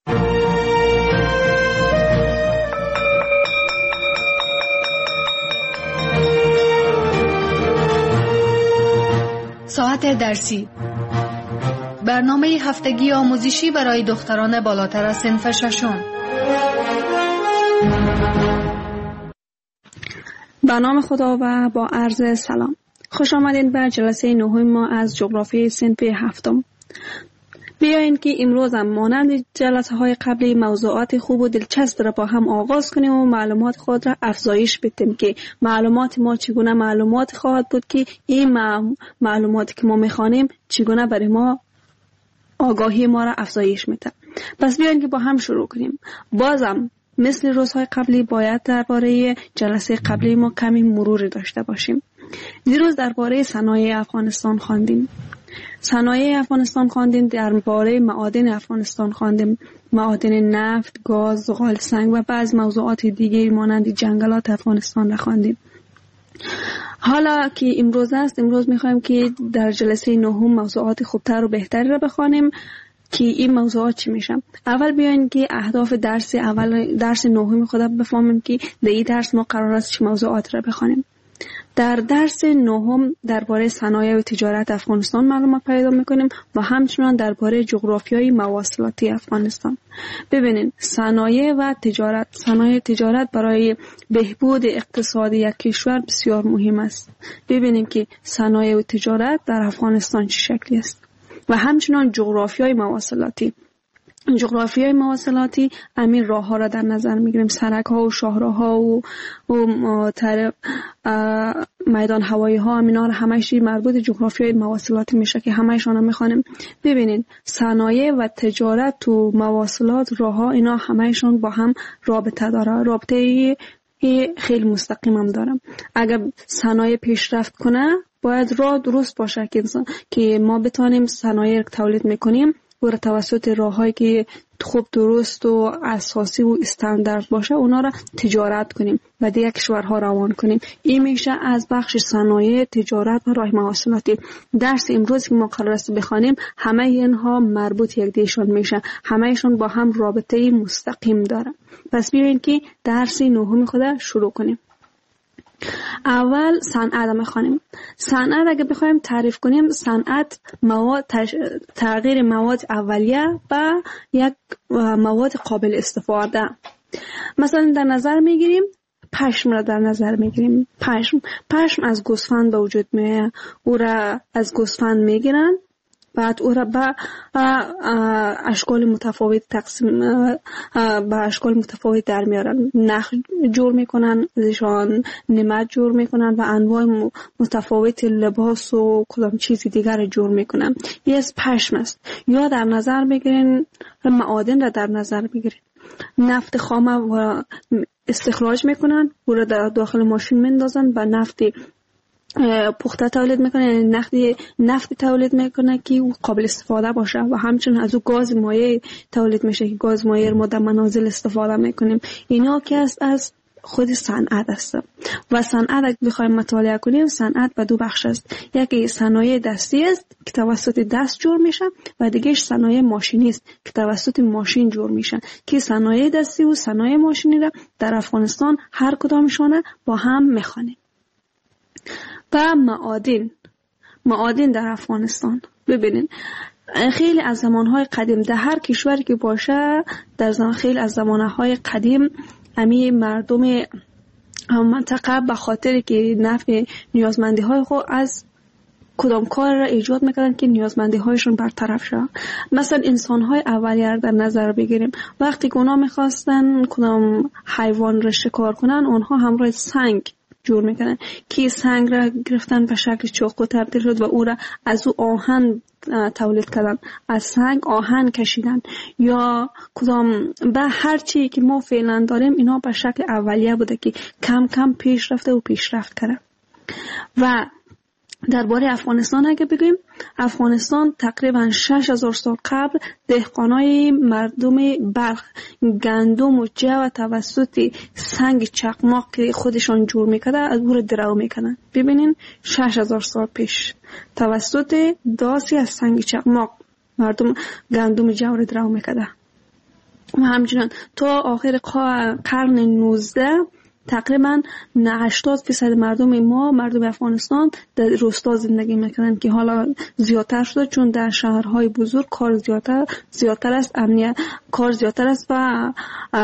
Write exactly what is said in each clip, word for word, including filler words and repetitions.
ساعت درسی، برنامه هفتگی آموزشی برای دختران بالاتر از صنف ششم. به نام خدا و با عرض سلام. خوش آمدید به جلسه نهم ما از جغرافی صنف هفتم. بیاین که امروز هم مانند جلسه های قبلی موضوعات خوب و دلچسب را با هم آغاز کنیم و معلومات خود را افزایش بدیم که معلومات ما چگونه معلومات خواهد بود که این معلوماتی که ما میخوانیم چگونه برای ما آگاهی ما را افزایش میده. پس بیاین که با هم شروع کنیم. بازم مثل روزهای قبلی باید درباره جلسه قبلی ما کمی مروری داشته باشیم. دیروز درباره صنایع افغانستان خواندیم. صنایع افغانستان خواندیم، درباره معادن افغانستان خواندیم، معادن نفت، گاز، زغال سنگ و بعض موضوعات دیگه مانند جنگلات افغانستان را خواندیم. حالا که امروز است، امروز میخوایم که در جلسه نهم موضوعات خوبتر و بهتری را بخوانیم که این موضوعات چی میشن. اول بیاین که اهداف درس اول درس نهم خود بفهمیم که در این درس ما قرار است چه موضوعات را بخوانیم. در درس نهم درباره صنایع و تجارت افغانستان معلومات پیدا میکنیم و همچنان درباره جغرافیای مواصلاتی افغانستان. ببینید، صنایع و تجارت صنایع تجارت برای بهبود اقتصادی یک کشور بسیار مهم است. ببینیم که صنایع و تجارت در افغانستان چه شکلی است و همچنان جغرافیای مواصلاتی. جغرافیای مواصلاتی همین راه ها را در نظر میگیریم، سرک ها و شاهراه ها و, و تر میدان هوایی ها، همینا را همه‌شی مربوط جغرافیای مواصلاتی میشه که همه‌شان هم میخوانیم. ببینید، صنایع و تجارت و مواصلات، راه ها، اینا همه‌شان با هم رابطه داره، رابطه خیلی مستقیم هم داره. اگر صنایع پیشرفت کنه باید راه درست باشه که که ما بتونیم صنایع تولید میکنیم و توسط راه‌هایی که خوب درست و اساسی و استاندارد باشه اونا را تجارت کنیم و دیگه کشورها روان کنیم. این میشه از بخش صنایع، تجارت و راه مواصلاتی. درس امروز که ما قرار است بخوانیم همه اینها مربوط یک دیشان میشه، همه‌شون با هم رابطه مستقیم داره. پس بیاین که درس نهم خود شروع کنیم. اول صنعت را می‌خوانیم. صنعت اگه بخوایم تعریف کنیم، صنعت مواد تش... تغییر مواد اولیه و یک مواد قابل استفاده. مثلا در نظر میگیریم پشم را در نظر میگیریم. پشم پشم از گوسفند به وجود میاد، او را از گوسفند میگیرن، بعد او را به اشکال متفاوت تقسیم به اشکال متفاوت در میارن، نخ جور میکنن، ازشان نمد جور میکنن و انواع متفاوت لباس و کدام چیزی دیگر جور میکنن. یه از پشم است. یا در نظر بگیرین معادن را در نظر بگیرین. نفت خام و استخراج میکنن، او را در داخل ماشین میندازن و نفت پخته تولید میکنه، نفت نفت تولید میکنه که قابل استفاده باشه و همچنین از او گاز مایع تولید میشه که گاز مایع ما در منازل استفاده میکنیم. اینا که است از خود صنعت است. و صنعت اگه بخوایم مطالعه کنیم، صنعت به دو بخش است. یکی صنایع دستی است که توسط دست جور میشه و دیگهش صنایع ماشینی است که توسط ماشین جور میشه. که صنایع دستی و صنایع ماشینی را در افغانستان هر کدامشون با هم میخوانیم. و معادن معادن در افغانستان. ببینین، خیلی از زمانهای قدیم در هر کشوری که باشه، در زمان خیلی از زمانهای قدیم امی مردم منطقه به خاطر که نفع نیازمندی های خود از کدام کار را ایجاد میکردن که نیازمندی هایشون برطرف شد. مثلا انسان های اولیه در نظر بگیریم، وقتی که اونا میخواستن کدام حیوان را شکار کنن، اونها همراه سنگ جور میکنن که سنگ را گرفتن به شکل چاقو تبدیل شد و او را از او آهن تولید کردن، از سنگ آهن کشیدن. یا کدام به هر چی که ما فعلا داریم اینا به شکل اولیه بوده که کم کم پیش رفته و پیشرفت کرده. و درباره افغانستان اگه بگیم، افغانستان تقریبا شش هزار سال قبل دهقانای مردم بلخ گندم و جو توسط سنگ چقماق که خودشان جور میکرده از او را درو میکنن. ببینین، شش هزار سال پیش توسط داسی از سنگ چقماق مردم گندم جو را درو میکرده. و همچنان تا آخر قرن نوزده تقریبا هشتاد فیصد مردم ما مردم افغانستان در روستا زندگی میکنن که حالا زیادتر شده چون در شهرهای بزرگ کار زیادتر زیادتر است، امنیت کار زیادتر است و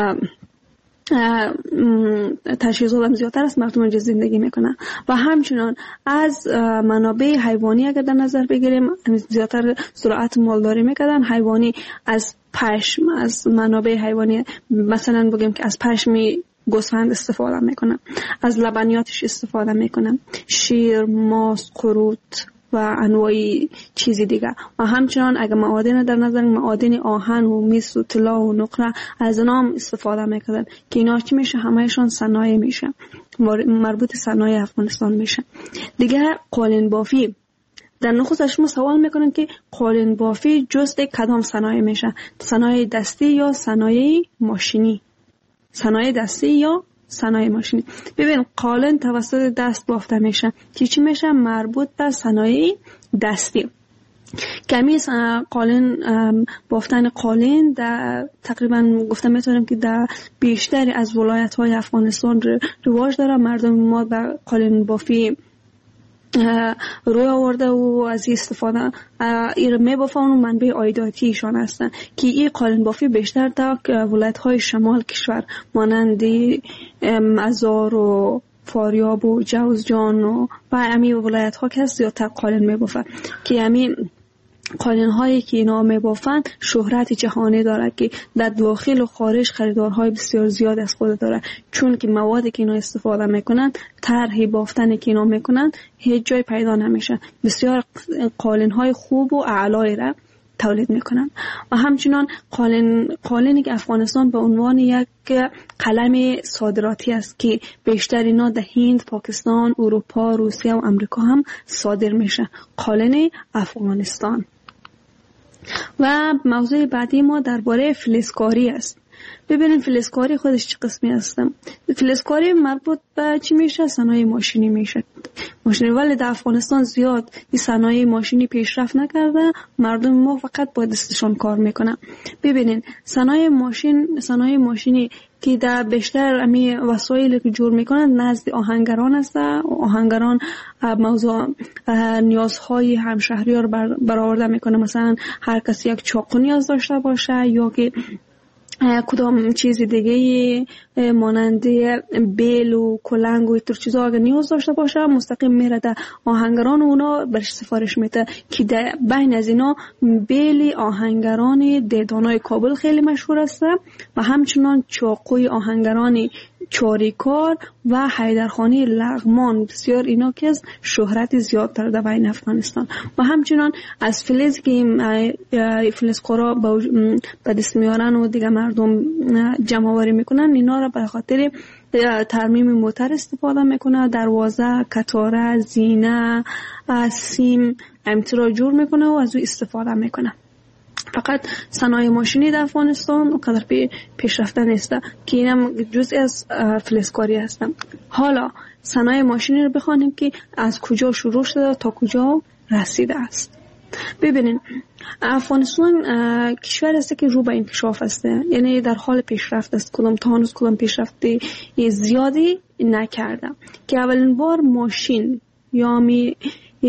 تجهیزات هم زیادتر است، مردم اینجا زندگی میکنن. و همچنان از منابع حیوانی اگر در نظر بگیریم زیادتر زراعت مالداری میکردن. حیوانی از پشم، از منابع حیوانی مثلا بگیم که از پشم گوسفند استفاده میکنن، از لبنیاتش استفاده میکنن، شیر، ماست، قروت و انواع چیزی دیگه. و همچنان اگر معادن در نظر معادن آهن و مس و طلا و نقره از نام استفاده میکنن که اینا چی میشه؟ همهشون صنایع میشه، مربوط صنایع افغانستان میشه. دیگه قالین بافی در نخستش ما سوال میکنن که قالین بافی جزء کدام صنایع میشه؟ صنایع دستی یا صنایع ماشینی؟ صنایع دستی یا صنایع ماشینی. ببین قالین توسط دست بافته میشه که چی میشه؟ مربوط به صنایع دستی. کمی قالین بافتن قالین در تقریبا گفته میتونم که در بیشتر از ولایت های افغانستان رواج داره. مردم ما به قالین بافی روی آورده و از استفاده ایر میبافن و منبع عایداتیشان هستن که این قالین بافی بیشتر در ولایت های شمال کشور مانند مزار و فاریاب و جوزجان و امی ولایت ها که زیادتر قالین میبافن که امی قالین هایی که اینا میبافن شهرت جهانی داره که در داخل و خارج خریدارهای بسیار زیاد از خود داره، چون که موادی که اینا استفاده میکنن، طرح بافتنی که اینا میکنن هیچ جای پیدا نمیشه. بسیار قالین های خوب و اعلایی را تولید میکنن. و همچنان قالین قالینی که افغانستان به عنوان یک قلم صادراتی است که بیشتر اینا در هند، پاکستان، اروپا، روسیه و امریکا هم صادر میشه. قالین افغانستان. و موضوع بعدی ما درباره فلزکاری است. ببینیم فلزکاری خودش چه قسمی هستم. فلزکاری مربوط به چی میشه؟ صنایع ماشینی میشه. ماشینی ولی در افغانستان زیاد این صنایع ماشینی پیشرفت نکرده، مردم ما فقط با دستشان کار میکنن. ببینین صنایع ماشین صنایع ماشینی که در بیشتر امی وسایلی که جور میکنن نزد آهنگران است. آهنگران موضوع نیازهای همشهری‌ها رو برآورده میکنه. مثلا هر کسی یک چاقو نیاز داشته باشه یا که کدام چیز دیگه مانند بیل و کلنگ و اینطور چیزا اگر نیاز داشته باشه مستقیم میره در آهنگران و اونا برش سفارش میده که در بین از اینا بیل آهنگران دیدانای کابل خیلی مشهور است و همچنان چاقوی آهنگران چاریکار و حیدرخانی لغمان بسیار اینا که از شهرت زیادتر در بین افغانستان. و همچنان از فلز که فلزکارا به دست میارن و دیگه مردم جمع آوری میکنن، اینا را به خاطر ترمیم موتر استفاده میکنه، دروازه، کتاره، زینه، سیم امترا جور میکنه و از او استفاده میکنه. فقط صنایع ماشینی در افغانستان اونقدر پیشرفته نیست که اینم جزء از فلزکاری هستم. حالا صنایع ماشینی رو بخوانیم که از کجا شروع شده تا کجا رسیده است. ببینین افغانستان کشور است که رو به انکشاف است، یعنی در حال پیشرفت است. کدام تا هنوز کدام پیشرفتی زیادی نکرده که اولین بار ماشین یا می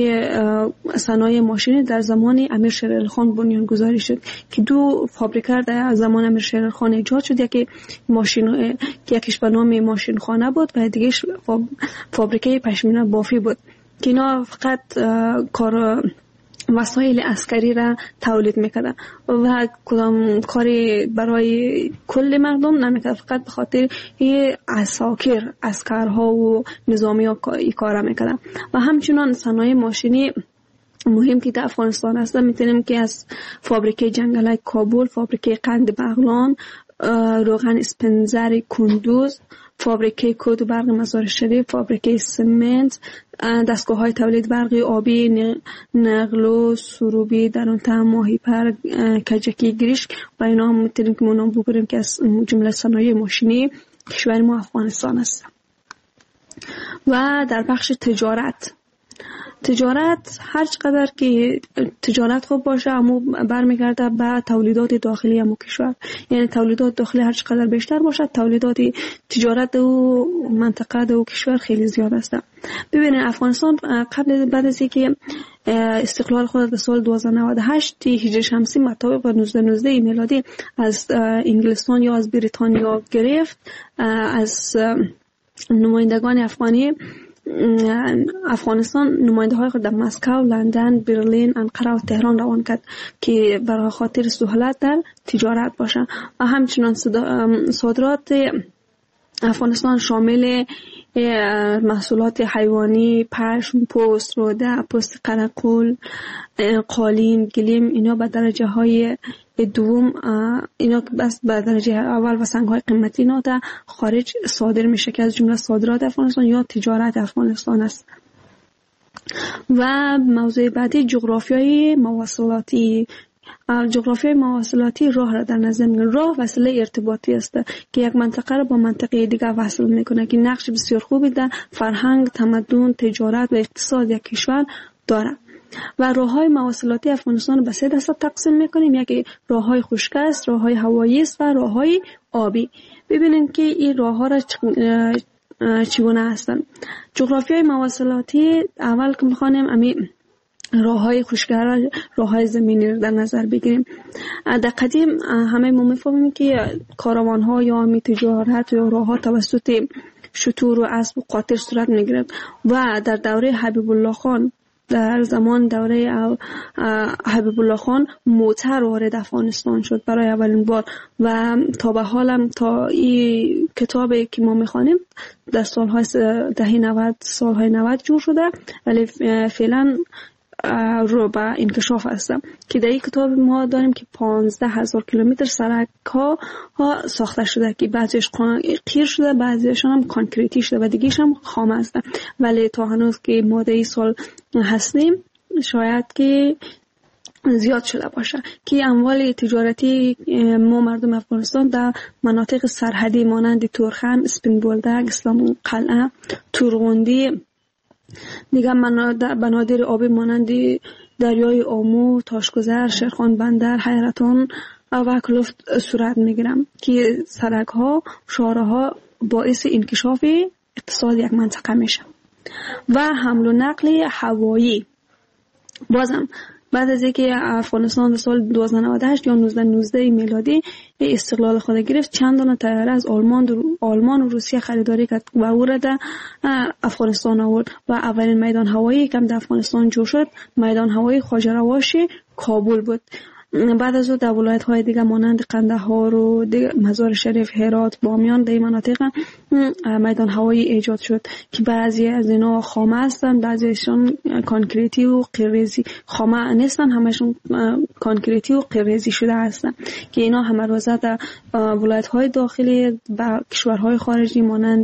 صنایع ماشینی در زمان امیر شیر علی خان بنیان گذاری شد که دو فابریکه در زمان امیر شیر علی خان ایجاد شد. یکی ماشین که یکیش به نام ماشین خانه بود و دیگهش فابریکه پشمینه بافی بود که اینا فقط کار وسایل عسکری را تولید میکردن و کدام کاری برای کل مردم نمیکرد، فقط به خاطر عساکر اسکرها و نظامی ها این کار میکردن. و همچنان صنایع ماشینی مهم که در افغانستان هست میتونیم که از فابریکه جنگلای کابل، فابریکه قند بغلان، روغن اسپنزر کندوز، فابریکه کود و برق مزار شریف، فابریکه سمنت، دستگاه های تولید برق آبی نقلو سروبی در اون تهم ماهیپر کجکی گریشک و اینا هم میتونیم که منام بگیریم که از جمله صنایع ماشینی کشور ما افغانستان است. و در بخش تجارت تجارت هر چقدر که تجارت خوب باشه اما برمیگرده به تولیدات داخلی همون کشور. یعنی تولیدات داخلی هر چقدر بیشتر باشه تولیدات تجارت و منطقه و کشور خیلی زیاد است. ببینید افغانستان قبل بعد از اینکه استقلال خود در سال هزار و دویست و نود و هشت هجری شمسی مطابق با نوزده نوزده میلادی از انگلستان یا از بریتانیا گرفت، از نمایندگان افغانی افغانستان نماینده های خود در مسکو، لندن، برلین، انقره و تهران روان کرد که برای خاطر سهولت در تجارت باشه. و همچنان صادرات افغانستان شامل محصولات حیوانی، پشم، پوست، روده، پوست قرقل، قالین، گلیم، اینا به درجه های دوم، اینا بس به درجه اول و سنگ های قیمتی اینا در خارج صادر میشه که از جمله صادرات افغانستان یا تجارت افغانستان است. و موضوع بعدی جغرافیای مواصلاتی. جغرافیای مواصلاتی راه را در نظر میگیره. راه وسیله ارتباطی است که یک منطقه را با منطقه دیگر وصل میکنه که نقش بسیار خوبی در فرهنگ، تمدن، تجارت و اقتصاد یک کشور داره. و راههای مواصلاتی افغانستان به سه دسته تقسیم میکنیم. یکی راههای خشک است، راههای هوایی است و راههای آبی. ببینید که این راهها را چگونه هستند. جغرافیای مواصلاتی اول که میخوانیم امی راههای خشک‌گرا، راههای زمینی در نظر بگیریم. در قدیم همه ما میفهمیم که کاروان‌ها یا می تجارت یا راه‌ها توسط شتور و اسب و قاطر صورت میگرفت و در دوره حبیب الله خان، در زمان دوره حبیب الله خان موتر وارد افغانستان شد برای اولین بار و تا به حالم تا این کتابی که ما میخوانیم در سالهای دهه نود سالهای نود جور شده، ولی فعلا رو به انکشاف هستم که در این کتاب ما داریم که پانزده هزار کیلومتر سرک ها ساخته شده که بعضیش قیر شده، بعضیش هم کانکریتی شده و دیگهش هم خام هستن. ولی تا هنوز که ما در این سال هستیم شاید که زیاد شده باشه که اموال تجارتی ما مردم افغانستان در مناطق سرحدی مانند تورخم، اسپین بولدک، اسلام قلعه، تورغوندی، دیگه بنادر آبی مانند دریای آمو، تاشگذر، شیرخان بندر، حیرتان و کلفت صورت میگیرم که سرک ها، شهرها ها باعث انکشاف اقتصاد یک منطقه میشه. و حمل و نقل هوایی بازم بعد از اینکه افغانستان در سال هزار و دویست و نود و هشت یا نوزده نوزده میلادی استقلال خود گرفت، چند دانه طیاره از آلمان آلمان و روسیه خریداری کرد و او را در افغانستان آورد و اولین میدان هوایی که در افغانستان جوړ شد میدان هوایی خواجه رواش کابل بود. بعد از او در ولایت های دیگه مانند قندهار و مزار شریف، هرات، بامیان در این مناطق میدان هوایی ایجاد شد که بعضی از اینا خامه هستن، بعضیشون کانکریتی و قیریزی. خامه نیستن، همشون کانکریتی و قیریزی شده هستن که اینا همه روزه در ولایت های داخلی و کشورهای خارجی مانند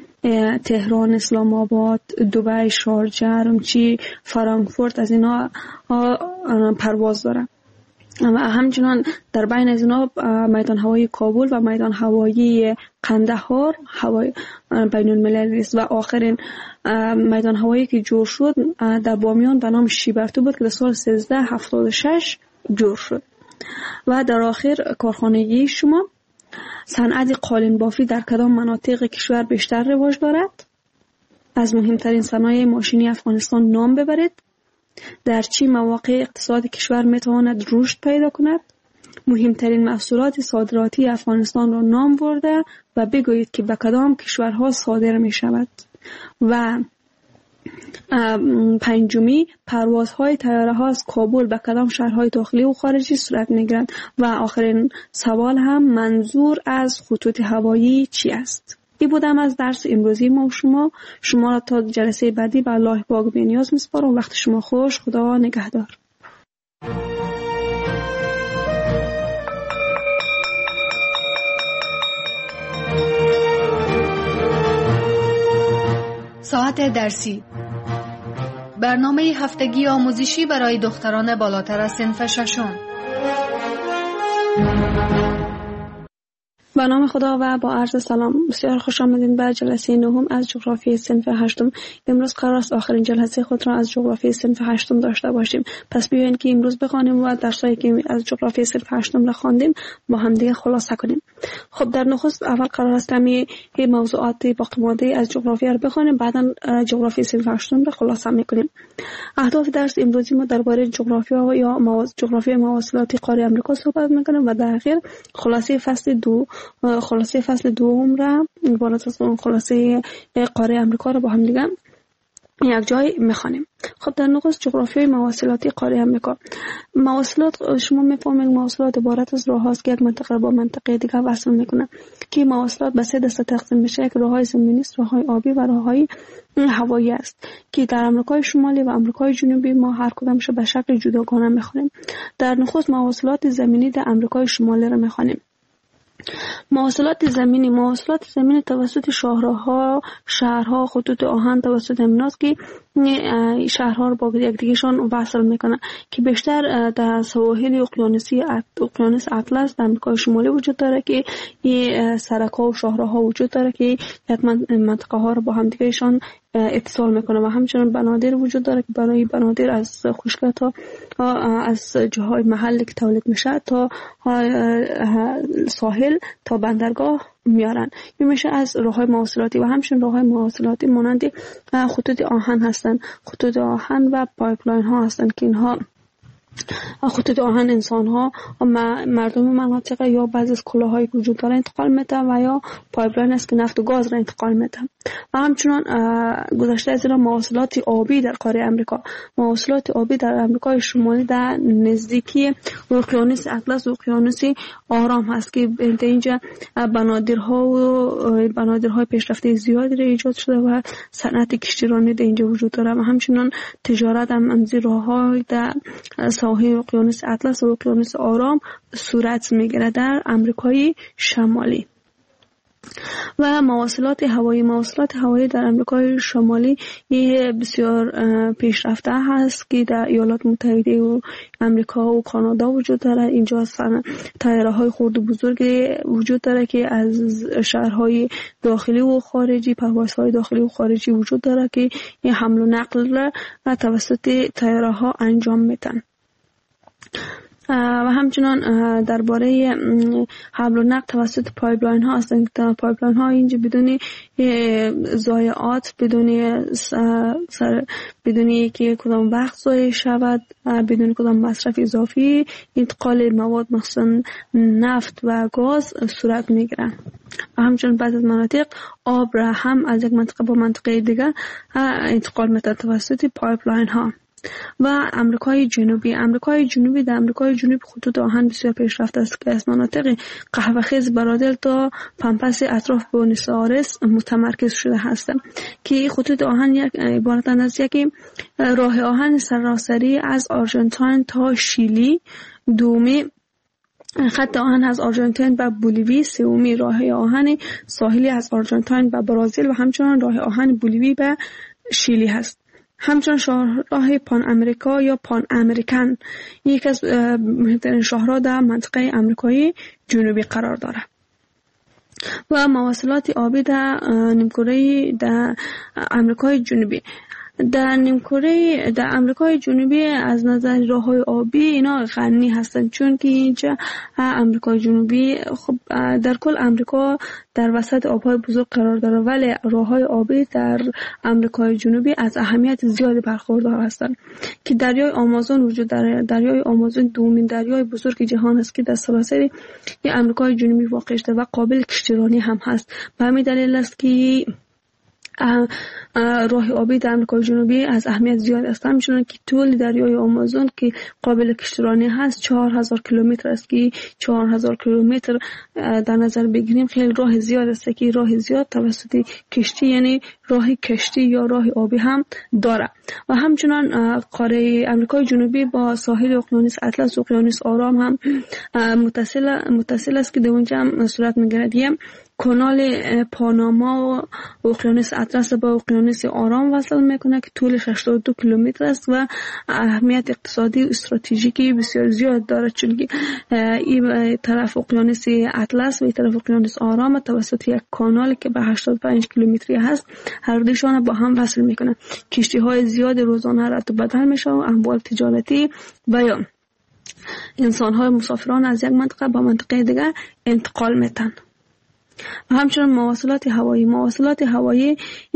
تهران، اسلام آباد، دبی، شارجه، رمچی، فرانکفورت از اینا پرواز دارن. و همچنان در بین از اینا میدان هوایی کابل و میدان هوایی قندهار هوای بین المللی است. و آخرین میدان هوایی که جور شد در بامیان به نام شیبرتو بود که در سال سیزده هفتاد و شش جور شد. و در آخر کارخانگی شما، صنعت قالین بافی در کدام مناطق کشور بیشتر رواج دارد؟ از مهمترین صنایع ماشینی افغانستان نام ببرید. در چه مواقع اقتصاد کشور میتواند رشد پیدا کند؟ مهمترین محصولات صادراتی افغانستان را نام برده و بگویید که به کدام کشورها صادر می شود. و پنجمی، پروازهای طیاره ها از کابل به کدام شهرهای داخلی و خارجی صورت می گیرند؟ و آخرین سوال هم، منظور از خطوط هوایی چی است؟ این بودم از درس امروزی ما و شما. شما را تا جلسه بعدی به الله پاک بی‌نیاز می‌سپارم. وقت شما خوش. خدا نگهدار. ساعت درسی، برنامه هفتگی آموزشی برای دختران بالاتر از صنف ششم. به نام خدا و با عرض سلام، بسیار خوش آمدین به جلسه نهم از جغرافی صنف هشتم. امروز قرار است آخرین جلسه خود را از جغرافی صنف هشتم داشته باشیم. پس بیاین که امروز بخوانیم و درسایی که از جغرافی صنف هشتم را خواندیم با هم دیگه خلاصه کنیم. خب در نخست اول قرار است کمی موضوعات باقی مانده از جغرافی را بخوانیم، بعدا جغرافی صنف هشتم را خلاصه میکنیم. اهداف درس امروزی ما درباره جغرافیا یا مواز... جغرافی مواصلاتی قاره آمریکا صحبت میکنیم و در اخیر خلاصه فصل دو خلاصه فصل دوم را عبارت از خلاصه قاره آمریکا را با هم دیگه یک جای میخوانیم. خب در نخست جغرافیای مواصلاتی قاره آمریکا. مواصلات شما میفهمید مواصلات عبارت از راه هاست که یک منطقه با منطقه دیگه وصل میکنه، که مواصلات به سه دسته تقسیم میشه، که راههای زمینی، راههای آبی و راههای هوایی است، که در آمریکای شمالی و آمریکای جنوبی ما هر کدامش به شکل جداگانه میخوانیم. در نخست مواصلات زمینی در آمریکای شمالی را میخوانیم. مواصلات زمینی مواصلات زمینی توسط شاهراها، شهرها، خطوط آهن توسط امناست که شهرها رو با یکدیگه‌شان وصل میکنه، که بیشتر در سواحل اقیانوسی اقیانوس اطلس در آمریکای شمالی وجود داره، که این سرک‌ها و شاهراها وجود داره که یک منطقه ها رو با هم دیگه‌شان اتصال میکنه. و همچنین بنادر وجود داره که برای بنادر از خشکی تا از جاهای محلی که تولید میشه تا ساحل تا بندرگاه میارن. این میشه از راههای مواصلاتی. و همچنین راههای مواصلاتی مانند خطوط آهن هستن، خطوط آهن و پایپلاین ها هستن، که اینها خطوط آهن انسان ها و مردم مناطق یا بعضی از کلاهایی که وجود داره انتقال میده، و یا پایپلاین است که نفت و گاز را انتقال میده. و همچنان گذشته از این مواصلات آبی در قاره آمریکا. مواصلات آبی در آمریکای شمالی در نزدیکی اقیانوس اطلس و اقیانوس آرام هست، که اینجا بنادرها و بنادرهای پیشرفته زیادی را ایجاد شده و صنعت کشتیرانی در اینجا وجود داره. و همچنان تجارت هم از راه‌های در ساحل اقیانوس اطلس و اقیانوس آرام صورت میگیره در آمریکای شمالی. و مواصلات هوایی مواصلات هوایی در آمریکای شمالی بسیار پیشرفته هست، که در ایالات متحده و آمریکا و کانادا وجود داره. اینجا اصلا طیاره‌های خرد و بزرگی وجود داره که از شهرهای داخلی و خارجی، پروازهای داخلی و خارجی وجود داره که این حمل و نقل را توسط طیاره‌ها انجام میدن. و همچنان درباره حمل و نقل توسط پایپلاین ها هستند، که پایپلاین ها اینجا بدون ضایعات، بدون سر بدون که کدام وقت ضایع شود، بدون کدام مصرف اضافی انتقال مواد مثلا نفت و گاز صورت میگیره. و همچنان بعضی از مناطق آب را هم از یک منطقه با منطقه دیگر انتقال میده توسط پایپلاین ها. و آمریکای جنوبی آمریکای جنوبی در آمریکای جنوبی خطوط آهن بسیار پیشرفته است، که از مناطق قهوه‌خیز برادل تا پمپس اطراف بونیس آیرس متمرکز شده هستند، که خطوط آهن یک عبارتند از یک راه آهن سراسری از آرژانتین تا شیلی، دومی خط آهن از آرژانتین به بولیوی، سومی راه آهن ساحلی از آرژانتین به برزیل و همچنان راه آهن بولیوی به شیلی هست. همچنان شاهراه پان امریکا یا پان امریکن یک از مهمترین شاهراه در منطقه آمریکای جنوبی قرار دارد. و مواصلات آبی در نیمکره در آمریکای جنوبی در نیمکره در آمریکای جنوبی از نظر راههای آبی اینا غنی هستند، چون که اینجا آمریکای جنوبی خب در کل آمریکا در وسط آبهای بزرگ قرار داره، ولی راههای آبی در آمریکای جنوبی از اهمیت زیادی برخوردار هستند، که دریای آمازون وجود داره. دریای آمازون دومین دریای بزرگ جهان است که در سراسر آمریکای جنوبی واقع شده و قابل کشتیرانی هم هست. به همین دلیل است که راه آبی در آمریکای جنوبی از اهمیت زیاد است. همچنان که طول دریای آمازون که قابل کشتیرانی هست چهار هزار کیلومتر است، که چهار هزار کیلومتر در نظر بگیریم خیلی راه زیاد است، که راه زیاد توسط کشتی یعنی راه کشتی یا راه آبی هم داره. و همچنان قاره امریکای جنوبی با ساحل اقیانوس اطلس و اقیانوس آرام هم متصل متصل است که در اونجا هم صورت میگیرد. یه کانال پاناما و اقیانوس اطلس با اقیانوس آرام وصل میکنه که طولش هشتاد و دو کیلومتر است و اهمیت اقتصادی و استراتژیکی بسیار زیاد داره، چون که این طرف اقیانوس اطلس و این طرف اقیانوس آرام توسط یک کانال که به هشتاد و پنج کیلومتری هست هر دوشان با هم وصل میکنه. کشتی های زیاد روزانه رد و بدل میشه و اموال تجارتی و یا انسان های مسافران از یک منطقه به منطقه دیگر انتقال میتن. و همچنین مواصلات هوایی مواصلات هوایی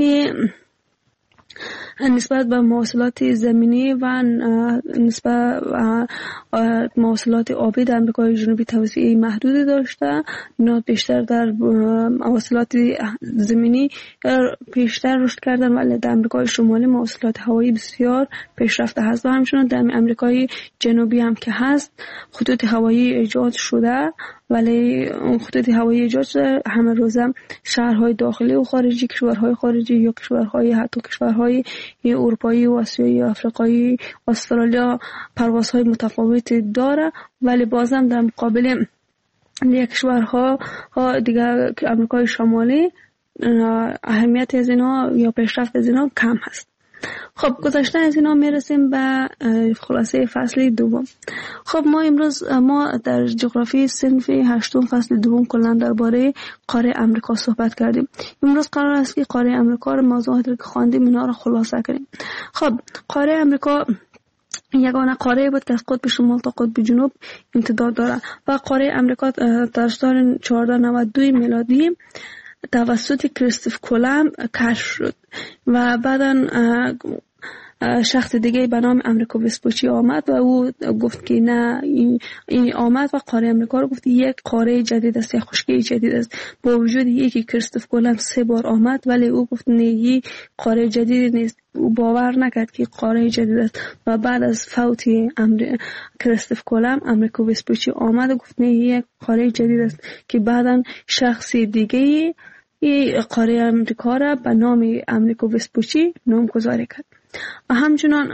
نسبت به مواصلات زمینی و نسبت به مواصلات آبی در امریکای جنوبی توسعه محدودی داشته. اینا بیشتر در مواصلات زمینی بیشتر رشد کردن، ولی در امریکای شمالی مواصلات هوایی بسیار پیشرفته هست. و همچنین در امریکای جنوبی هم که هست خطوط هوایی ایجاد شده، ولی اون خطوط هوایی ایجاد شده همه روزه شهرهای داخلی و خارجی، کشورهای خارجی یا کشورهای حتی کشورهای اروپایی و آسیایی و آفریقایی و استرالیا پروازهای متفاوتی داره، ولی بازم در مقابل یک کشورها دیگر امریکای شمالی اهمیت از اینا یا پیشرفت از اینا کم هست. خب گذشته از اینا میرسیم به خلاصه فصل دوم. خب ما امروز ما در جغرافی صنف هشتم فصل دوم کلا درباره قاره امریکا صحبت کردیم. امروز قرار است که قاره امریکا رو موضوعاتی که خواندیم اینا رو خلاصه کنیم. خب قاره امریکا یگانه قاره بود که از قطب شمال تا قطب جنوب امتداد داره و قاره امریکا در سال چهارصد و نود و دو میلادی توسط کریستوف کلمب کشف شد و بعداً شخص دیگه به نام امریکو وسپوچی آمد و او گفت که نه این, این آمد و قاره امریکا رو گفت یک قاره جدید است، یک خشکی جدید است. با وجود یکی کریستوف کلمب سه بار آمد ولی او گفت نه این قاره جدید نیست. او باور نکرد که قاره جدید است و بعد از فوت کریستوف کلمب امریکو وسپوچی آمد و گفت نه یک قاره جدید است که بعداً شخص دیگه این قاره امریکا را به نام امریکو وسپوچی نامگذاری کرد. و همچنان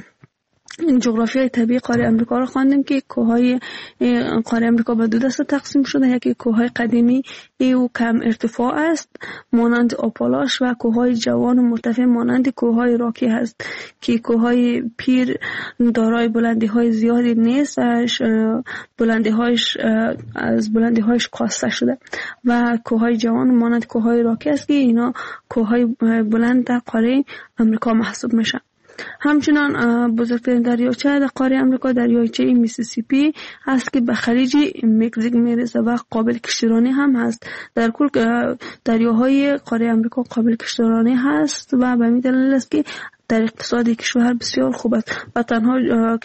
جغرافیای طبیعی قاره امریکا رو خواندیم که کوههای قاره امریکا به دو دسته تقسیم شده. یکی کوههای قدیمی او کم ارتفاع است مانند آپالاش و کوههای جوان و مرتفع مانند کوههای راکی هست که کوههای پیر دارای بلندی های زیادی نیست و بلندی هایش از بلندی هایش کاسته شده و کوههای جوان مانند کوههای راکی است که اینا کوههای بلند در قاره امریکا محسوب میشن. همچنان بزرگترین دریاچه در قاره امریکا دریاچه میسیسیپی است که به خلیج مکزیک میرسه و قابل کشتیرانی هم هست. در کل دریاهای قاره امریکا قابل کشتیرانی هست و به همین دلیل است که در اقتصاد کشور بسیار خوب است و تنها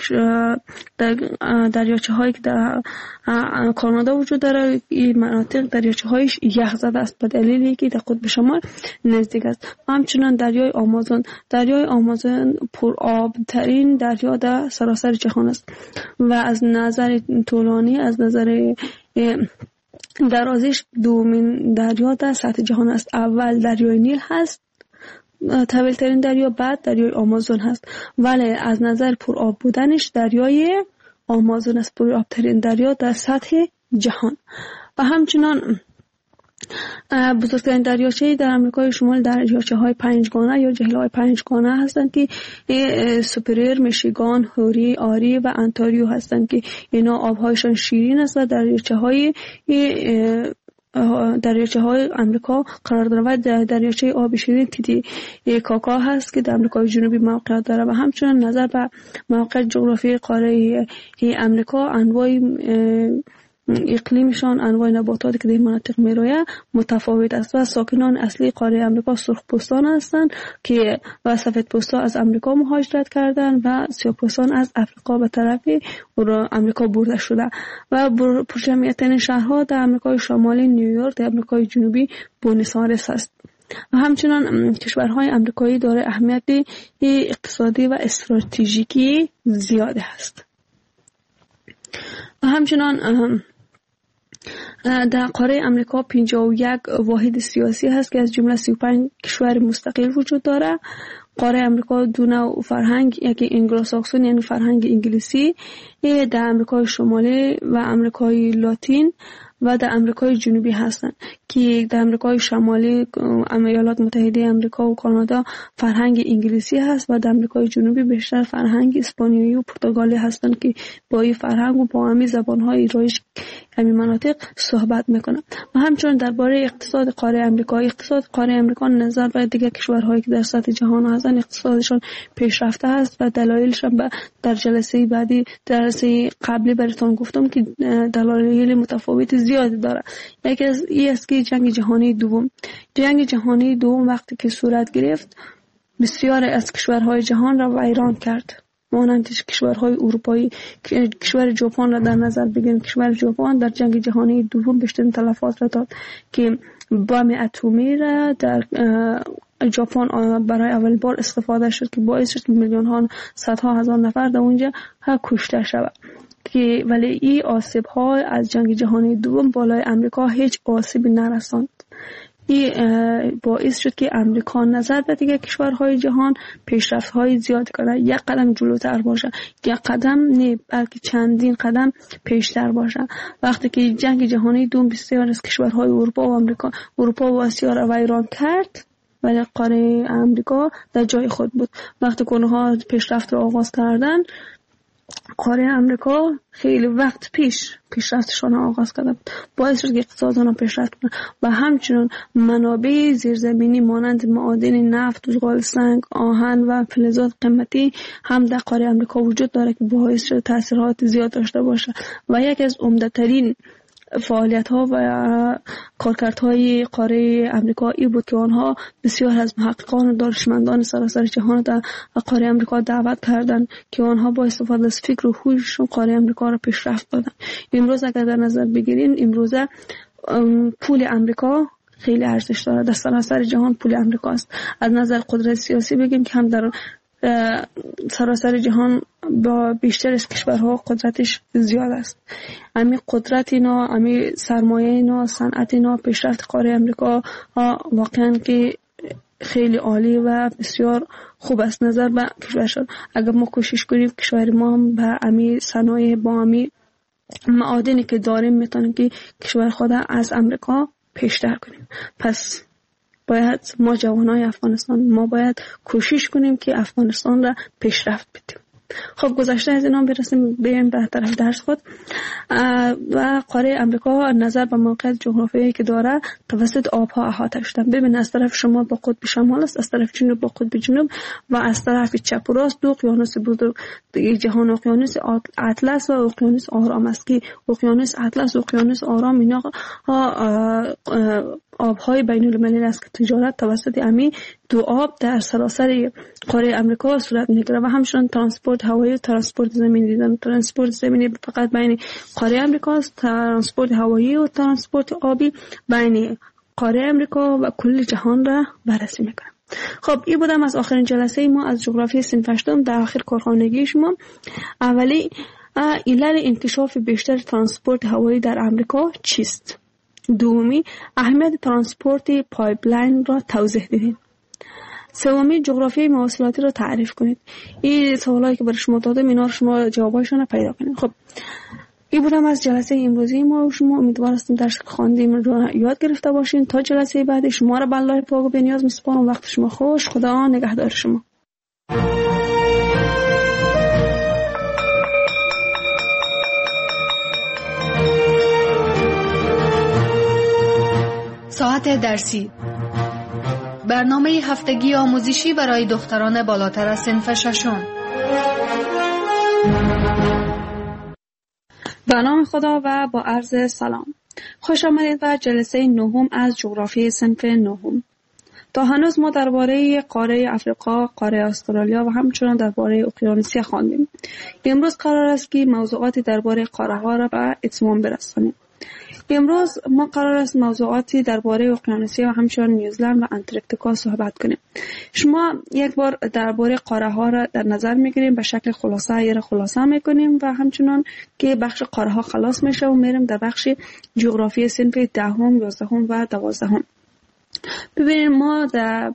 دریاچه هایی که در کانادا وجود داره این مناطق دریاچه هایش یخ زده است به دلیلی که در قطب شمال نزدیک است. همچنان دریای آمازون دریای آمازون پر آب ترین دریا در سراسر جهان است و از نظر طولانی از نظر درازش دومین دریا در سطح جهان است. اول دریای نیل هست طویل ترین دریا، بعد دریای آمازون هست، ولی از نظر پر آب بودنش دریای آمازون است پر آب ترین دریا در سطح جهان. و همچنان بزرگترین دریاچه در امریکای شمال دریاچه های پنجگانه یا جهیل های پنجگانه هستند که سوپریر، میشیگان، هوری، آری و انتاریو هستند که اینا آبهایشان شیرین است و دریاچه های دریاچه های امریکا قرار داره و دریاچه آب شیرین تیتی کاکا هست که در امریکای جنوبی موقع داره. و همچنین نظر به موقع جغرافی قاره امریکا انواع اقلیمشان انواع نباتاتی که در مناطق میرویه متفاوت است و ساکنان اصلی قاره امریکا سرخپوستان هستند که و سفیدپوستان از امریکا مهاجرت کردند و سیاه‌پوستان از افریقا به طرف امریکا برده شده و پرجمعیت‌ترین شهرها در امریکای شمالی نیویورک، در امریکای جنوبی بونس آیرس است. و همچنان کشورهای امریکایی دارای اهمیت اقتصادی و استراتژیکی زیاد است. و همچنان در قاره امریکا پنجاه و یک واحد سیاسی هست که از جمله سی و پنج کشور مستقل وجود داره. قاره امریکا دو نوع فرهنگ، یکی انگلوساکسون یعنی فرهنگ انگلیسی، در امریکای شمالی و امریکای لاتین و در امریکای جنوبی هستند که در امریکای شمالی ایالات متحده امریکا و کانادا فرهنگ انگلیسی هست و در امریکای جنوبی بیشتر فرهنگ اسپانیایی و پرتغالی هستند که با این فرهنگ و با همین زبان‌های رایج همین مناطق صحبت میکنن. و همچنین درباره اقتصاد قاره امریکا، اقتصاد قاره امریکا نظر به دیگر کشورهایی که در سطح جهان هستند اقتصادشان پیشرفته است و دلایلش در جلسه بعدی جلسه قبلی براتون گفتم که دلایل متفاوت زیادی داره. یکی از این است که جنگ جهانی دوم جنگ جهانی دوم وقتی که صورت گرفت بسیار از کشورهای جهان را ویران کرد، مانند کشورهای اروپایی. کشور ژاپن را در نظر بگیریم، کشور ژاپن در جنگ جهانی دوم بیشترین تلفات را داد که بم اتمی را در ژاپن برای اول بار استفاده شد که باعث شد میلیون ها صدها هزار نفر در اونجا کشته شود. که ولی این آسیب ها از جنگ جهانی دوم بالای امریکا هیچ آسیبی نرساند. این باعث شد که امریکا نظر به دیگر کشورهای جهان پیشرفت های زیاد کنه، یک قدم جلوتر باشه، یک قدم نه بلکه چندین قدم پیشتر باشه. وقتی که جنگ جهانی دوم بسیار از کشورهای اروپا و امریکا اروپا و آسیا را ویران کرد، ولی قاره امریکا در جای خود بود. وقتی که اونها پیشرفت را آغاز کردن، قاره امریکا خیلی وقت پیش پیشرفتشان آغاز کرده بود، باعث شد که اقتصاد آنها پیشرفت کنه. و همچنین منابع زیرزمینی مانند معادن نفت، زغال سنگ، آهن و فلزات قیمتی هم در قاره امریکا وجود داره که باعث شد تاثیرات زیاد داشته باشه. و یکی از عمده‌ترین فعالیت ها و کارکردهای قاره امریکا ای بود که آنها بسیار از محققان و دانشمندان سراسر جهان در قاره امریکا دعوت کردند که آنها با استفاده از فکر و هوششون قاره امریکا را پیشرفت دادند. امروز اگر در نظر بگیرین، امروز پول امریکا خیلی ارزش داره در سراسر جهان. پول امریکا است. از نظر قدرت سیاسی بگیم که هم در سراسر جهان با بیشتر از کشورها قدرتش زیاد است. امی قدرت اینا، امی سرمایه اینا، صنعت اینا، پیشرفت قاره امریکا واقعا که خیلی عالی و بسیار خوب است نظر به کشورشان. اگر ما کوشش کنیم کشور ما هم به امی صنایع با امی معادنی که داریم میتونیم که کشور خود از امریکا پیشتر کنیم. پس باید ما جوانای افغانستان ما باید کوشش کنیم که افغانستان را پیشرفت بدیم. خب گذشته از اینا برسیم بریم به طرف درس خود. و قاره امریکا نظر به موقعیت جغرافیایی که داره توسط آبها احاطه شده. ببین از طرف شمال با قطب شمال است، از طرف جنوب با قطب جنوب و از طرف چپ و راست دو اقیانوس بزرگ جهان، اقیانوس اطلس و اقیانوس آرام است که اقیانوس اطلس و اقیانوس آرام اینا آبهای بین المللی است که تجارت توسط امی دو آب در سراسر قاره امریکا صورت میگیره. و همچنین ترانسپورت هوایی و ترانسپورت زمینی دیدن. ترانسپورت زمینی فقط بین قاره امریکا است، ترانسپورت هوایی و ترانسپورت آبی بین قاره امریکا و کل جهان را بررسی میکنه. خب این بودم از آخرین جلسه ما از جغرافی صنف هشتم در آخر کارخانگی شما. اولی علل انکشاف بیشتر ترانسپورت هوایی در امریکا چیست؟ دومی اهمیت ترانسپورت پایپلاین را توضیح دهید. سومی جغرافیای مواصلاتی را تعریف کنید. این سوالایی که برای شما دادم اینا رو شما جواباشون رو پیدا کنید. خب این بودم از جلسه امروزی ما و شما. امیدوار هستم درس که خواندیم رو یاد گرفته باشین. تا جلسه بعد شما را به الله پاک و بی‌نیاز میسپارم. وقت شما خوش. خدا نگهدار شما. ساعت درسی، برنامه هفتگی آموزشی برای دختران بالاتر از صنف ششم. به نام خدا و با عرض سلام. خوش آمدید به جلسه نهم از جغرافی صنف نهم. تا هنوز ما درباره قاره افریقا، قاره استرالیا و همچنین درباره اقیانوسیا خواندیم. امروز قرار است که موضوعات درباره قاره ها را به اتمام برسانیم. امروز ما قرار است موضوعاتی درباره اقیانوسیه و همچنین نیوزلند و انتارکتیکا صحبت کنیم. شما یک بار درباره قاره ها را در نظر میگیریم، به شکل خلاصه یا خلاصه میکنیم و همچنین که بخش قاره ها خلاص میشه و میریم در بخش جغرافی صنف دهم، یازدهم و دوازدهم. ببینید ما در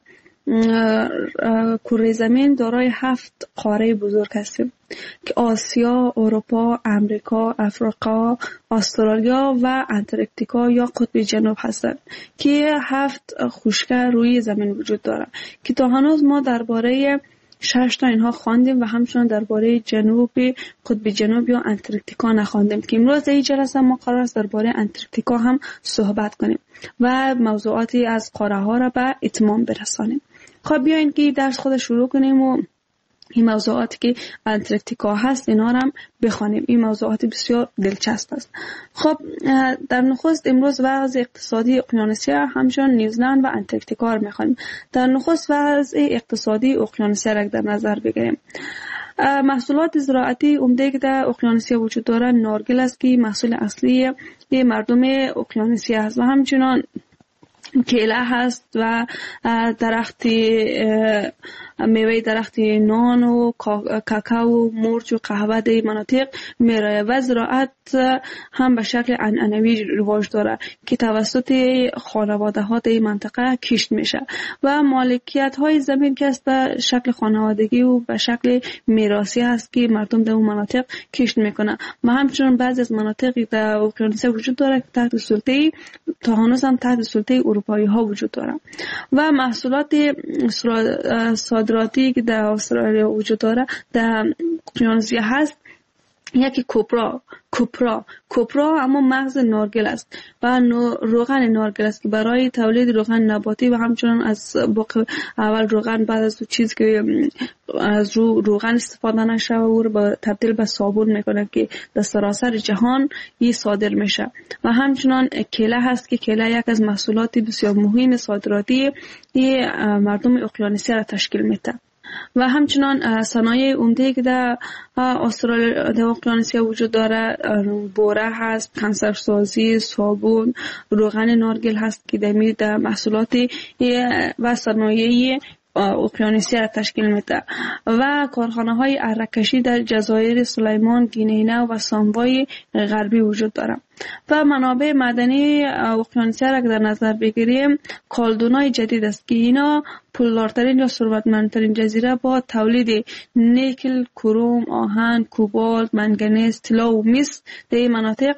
کره زمین دارای هفت قاره بزرگ هستیم که آسیا، اروپا، امریکا، افریقا، استرالیا و انتارکتیکا یا قطب جنوب هستند که هفت خشکی روی زمین وجود دارند که تا هنوز ما درباره شش تا اینها خواندیم و همچنین درباره جنوب قطب جنوب یا انتارکتیکا نخواندیم که امروز در این جلسه ما قرار است درباره انتارکتیکا هم صحبت کنیم و موضوعاتی از قاره ها را به اتمام برسانیم. خب بیاین که درس خود شروع کنیم و این موضوعاتی که انتارکتیکا هست اینا رو هم بخوانیم. این موضوعات بسیار دلچسب است. خب در نخست امروز وضع اقتصادی اقیانوسیه همچنین نیوزلند و انتارکتیکا رو میخوانیم. در نخست وضع اقتصادی اقیانوسیه را در نظر بگیریم. محصولات زراعتی عمده که در اقیانوسیه وجود دارد نارگیل است که محصول اصلی مردم اقیانوسیه است و همچنین کیله هست و درخت میوه درخت نان و کاکائو، مرچ و قهوه در مناطق میرایه و زراعت هم به شکل عنعنوی رواج داره که توسط خانواده ها در منطقه کشت میشه و مالکیت های زمین که است به شکل خانوادگی و به شکل میراثی هست که مردم در اون مناطق کشت میکنه و همچنین بعضی از مناطقی در اقیانوسیه وجود داره که تحت سلطه تا هنوز هم تحت سلطه اروپایی ها وجود داره و محصولات صادراتی که در استرالیا وجود داره در اقیانوسیه هست. یکی کوپرا کوپرا کوپرا اما مغز نارگیل است و روغن نارگیل است که برای تولید روغن نباتی و همچنین از اول روغن بعد از چیز که از رو روغن استفاده نشه و او رو تبدیل به صابون میکنه که در سراسر جهان این صادر میشه و همچنین کیله هست که کیله یک از محصولات بسیار مهم صادراتی مردم اقیانوسیه را تشکیل میده و همچنان صنایع عمده که در استرالیا در اقیانوسیه وجود داره بوره هست، کنسرسازی، صابون، روغن نارگیل هست که در در محصولات و صنایع اقیانوسیه را تشکیل میده و کارخانه های اره‌کشی در جزایر سلیمان، گینه و ساموای غربی وجود داره و منابع معدنی اقیانوسیه را در نظر بگیریم کالدونای جدید است که اینا پولدارترین یا ثروتمندترین جزیره با تولید نیکل، کروم، آهن، کوبالت، منگنیز، طلا و مس در این مناطق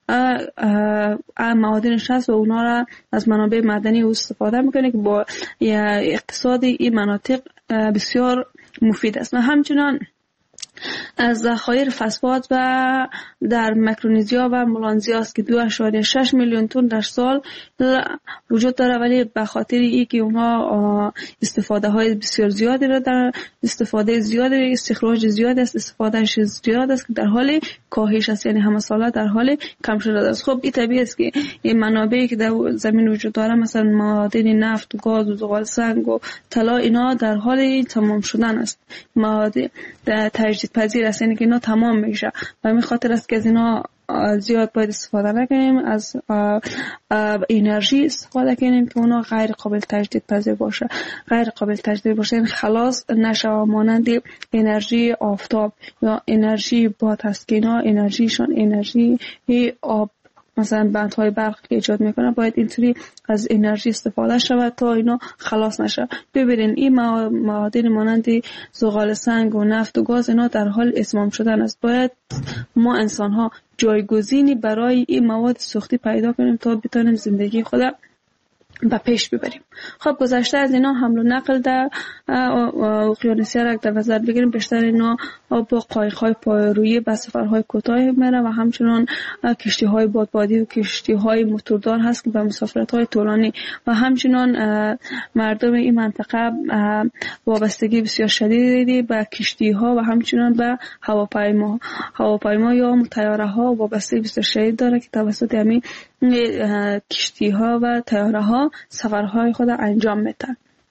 معادن هست و اونا را از منابع معدنی استفاده میکنه که با اقتصاد این مناطق بسیار مفید است و همچنان از ذخایر فسفات و در میکرونزیا و ملانزیا است که دو اشاریه شش میلیون تن در سال وجود داره ولی به خاطر ای که اونها استفاده های بسیار زیادی را در استفاده زیادی استخراج زیاد است استفادهش زیاد است که در حال کاهش است یعنی همه ساله در حال کم شده است. خب این طبیعی است که این منابعی که در زمین وجود داره مثلا معادن نفت، گاز و زغال سنگ و طلا اینا در حال تمام شدن است. معادن در تجدید پذیر است یعنی که اینا تمام میشه و همین خاطر است که از اینا زیاد باید استفاده نکنیم از انرژی استفاده کنیم که اونا غیر قابل تجدید پذیر باشه غیر قابل تجدید باشه یعنی خلاص نشه مانند انرژی آفتاب یا انرژی باد هست که اینا انرژیشون انرژی آب مثلا بندهای برق که ایجاد میکنه باید اینطوری از انرژی استفاده شود تا اینا خلاص نشه. ببینین این معادن مانند زغال سنگ و نفت و گاز اینا در حال اتمام شدن است. باید ما انسان ها جایگزینی برای این مواد سوختی پیدا کنیم تا بتونیم زندگی خود به پیش ببریم. خب گذشته از اینا حمل و نقل در اقیانوسیه را در نظر بگیریم بیشتر اینا با قایق‌های پایه‌رویی به سفرهای کوتاه میره و همچنان کشتی‌های بادبادی و کشتی‌های موتوردار هست که به مسافرت‌های طولانی و همچنان مردم این منطقه وابستگی بسیار شدیدی به کشتی‌ها و همچنان به هواپیما هواپیما یا طیاره‌ها وابستگی بسیار شدید داره که توسط همین کشتی‌ها و طیاره‌ها سفرهای خود انجام میدن.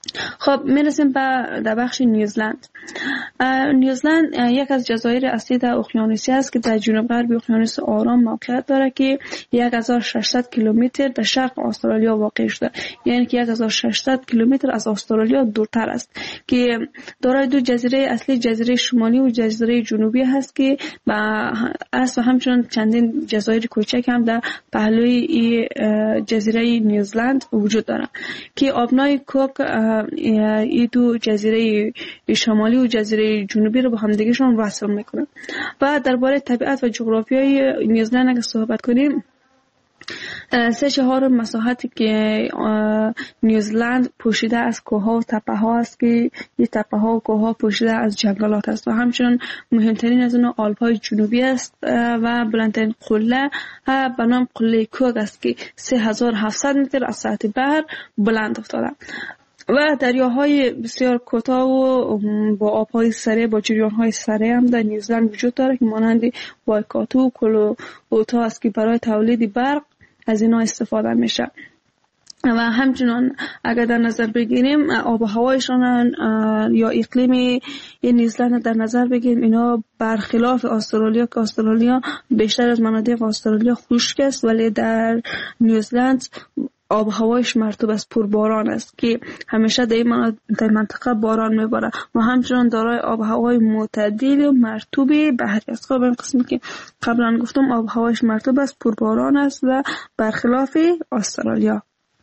خب میرسیم به در بخش نیوزلند. نیوزلند یک از جزایر اصلی در اقیانوسی است که در جنوب غرب اقیانوس آرام موقعیت دارد که یک هزار و ششصد کیلومتر در شرق استرالیا واقع شده، یعنی که یک هزار و ششصد کیلومتر از استرالیا دورتر است، که دارای دو جزیره اصلی، جزیره شمالی و جزیره جنوبی هست که با است و همچنین چندین جزایر کوچک هم در پهلوی جزیره نیوزلند وجود دارند که آبنای کوک این دو جزیره شمالی و جزیره جنوبی رو با هم دیگه‌شون وصل میکنه. و درباره طبیعت و جغرافیای نیوزلند اگه صحبت کنیم، سه چهار مساحتی که نیوزلند پوشیده از کوه‌ها و تپه‌ها است که این تپه‌ها و کوه‌ها پوشیده از جنگلات است و همچنین مهمترین از اونها آلپ‌های جنوبی است و بلندترین قله به نام قله کوک است که سه هزار و هفتصد متر از سطح بحر بلند افتاده و دریاهای بسیار کوتاه و با آبهای سره، با جریانهای سره هم در نیوزلند وجود داره که مانند وایکاتو و کلوتا است که برای تولید برق از اینا استفاده میشه. و همچنان اگر در نظر بگیریم آب و هوایشان یا اقلیم نیوزلند در نظر بگیریم، اینا برخلاف استرالیا که استرالیا بیشتر از مناطق استرالیا خشک است، ولی در نیوزلند آب و هوایش مرطوب است، پرباران است که همیشه در این منطقه باران میباره و همچنان دارای آب و هوای معتدل و مرطوب بحری است. خب این قسمی که قبلا گفتم آب و هوایش مرطوب است، پرباران است و برخلاف استرالیا.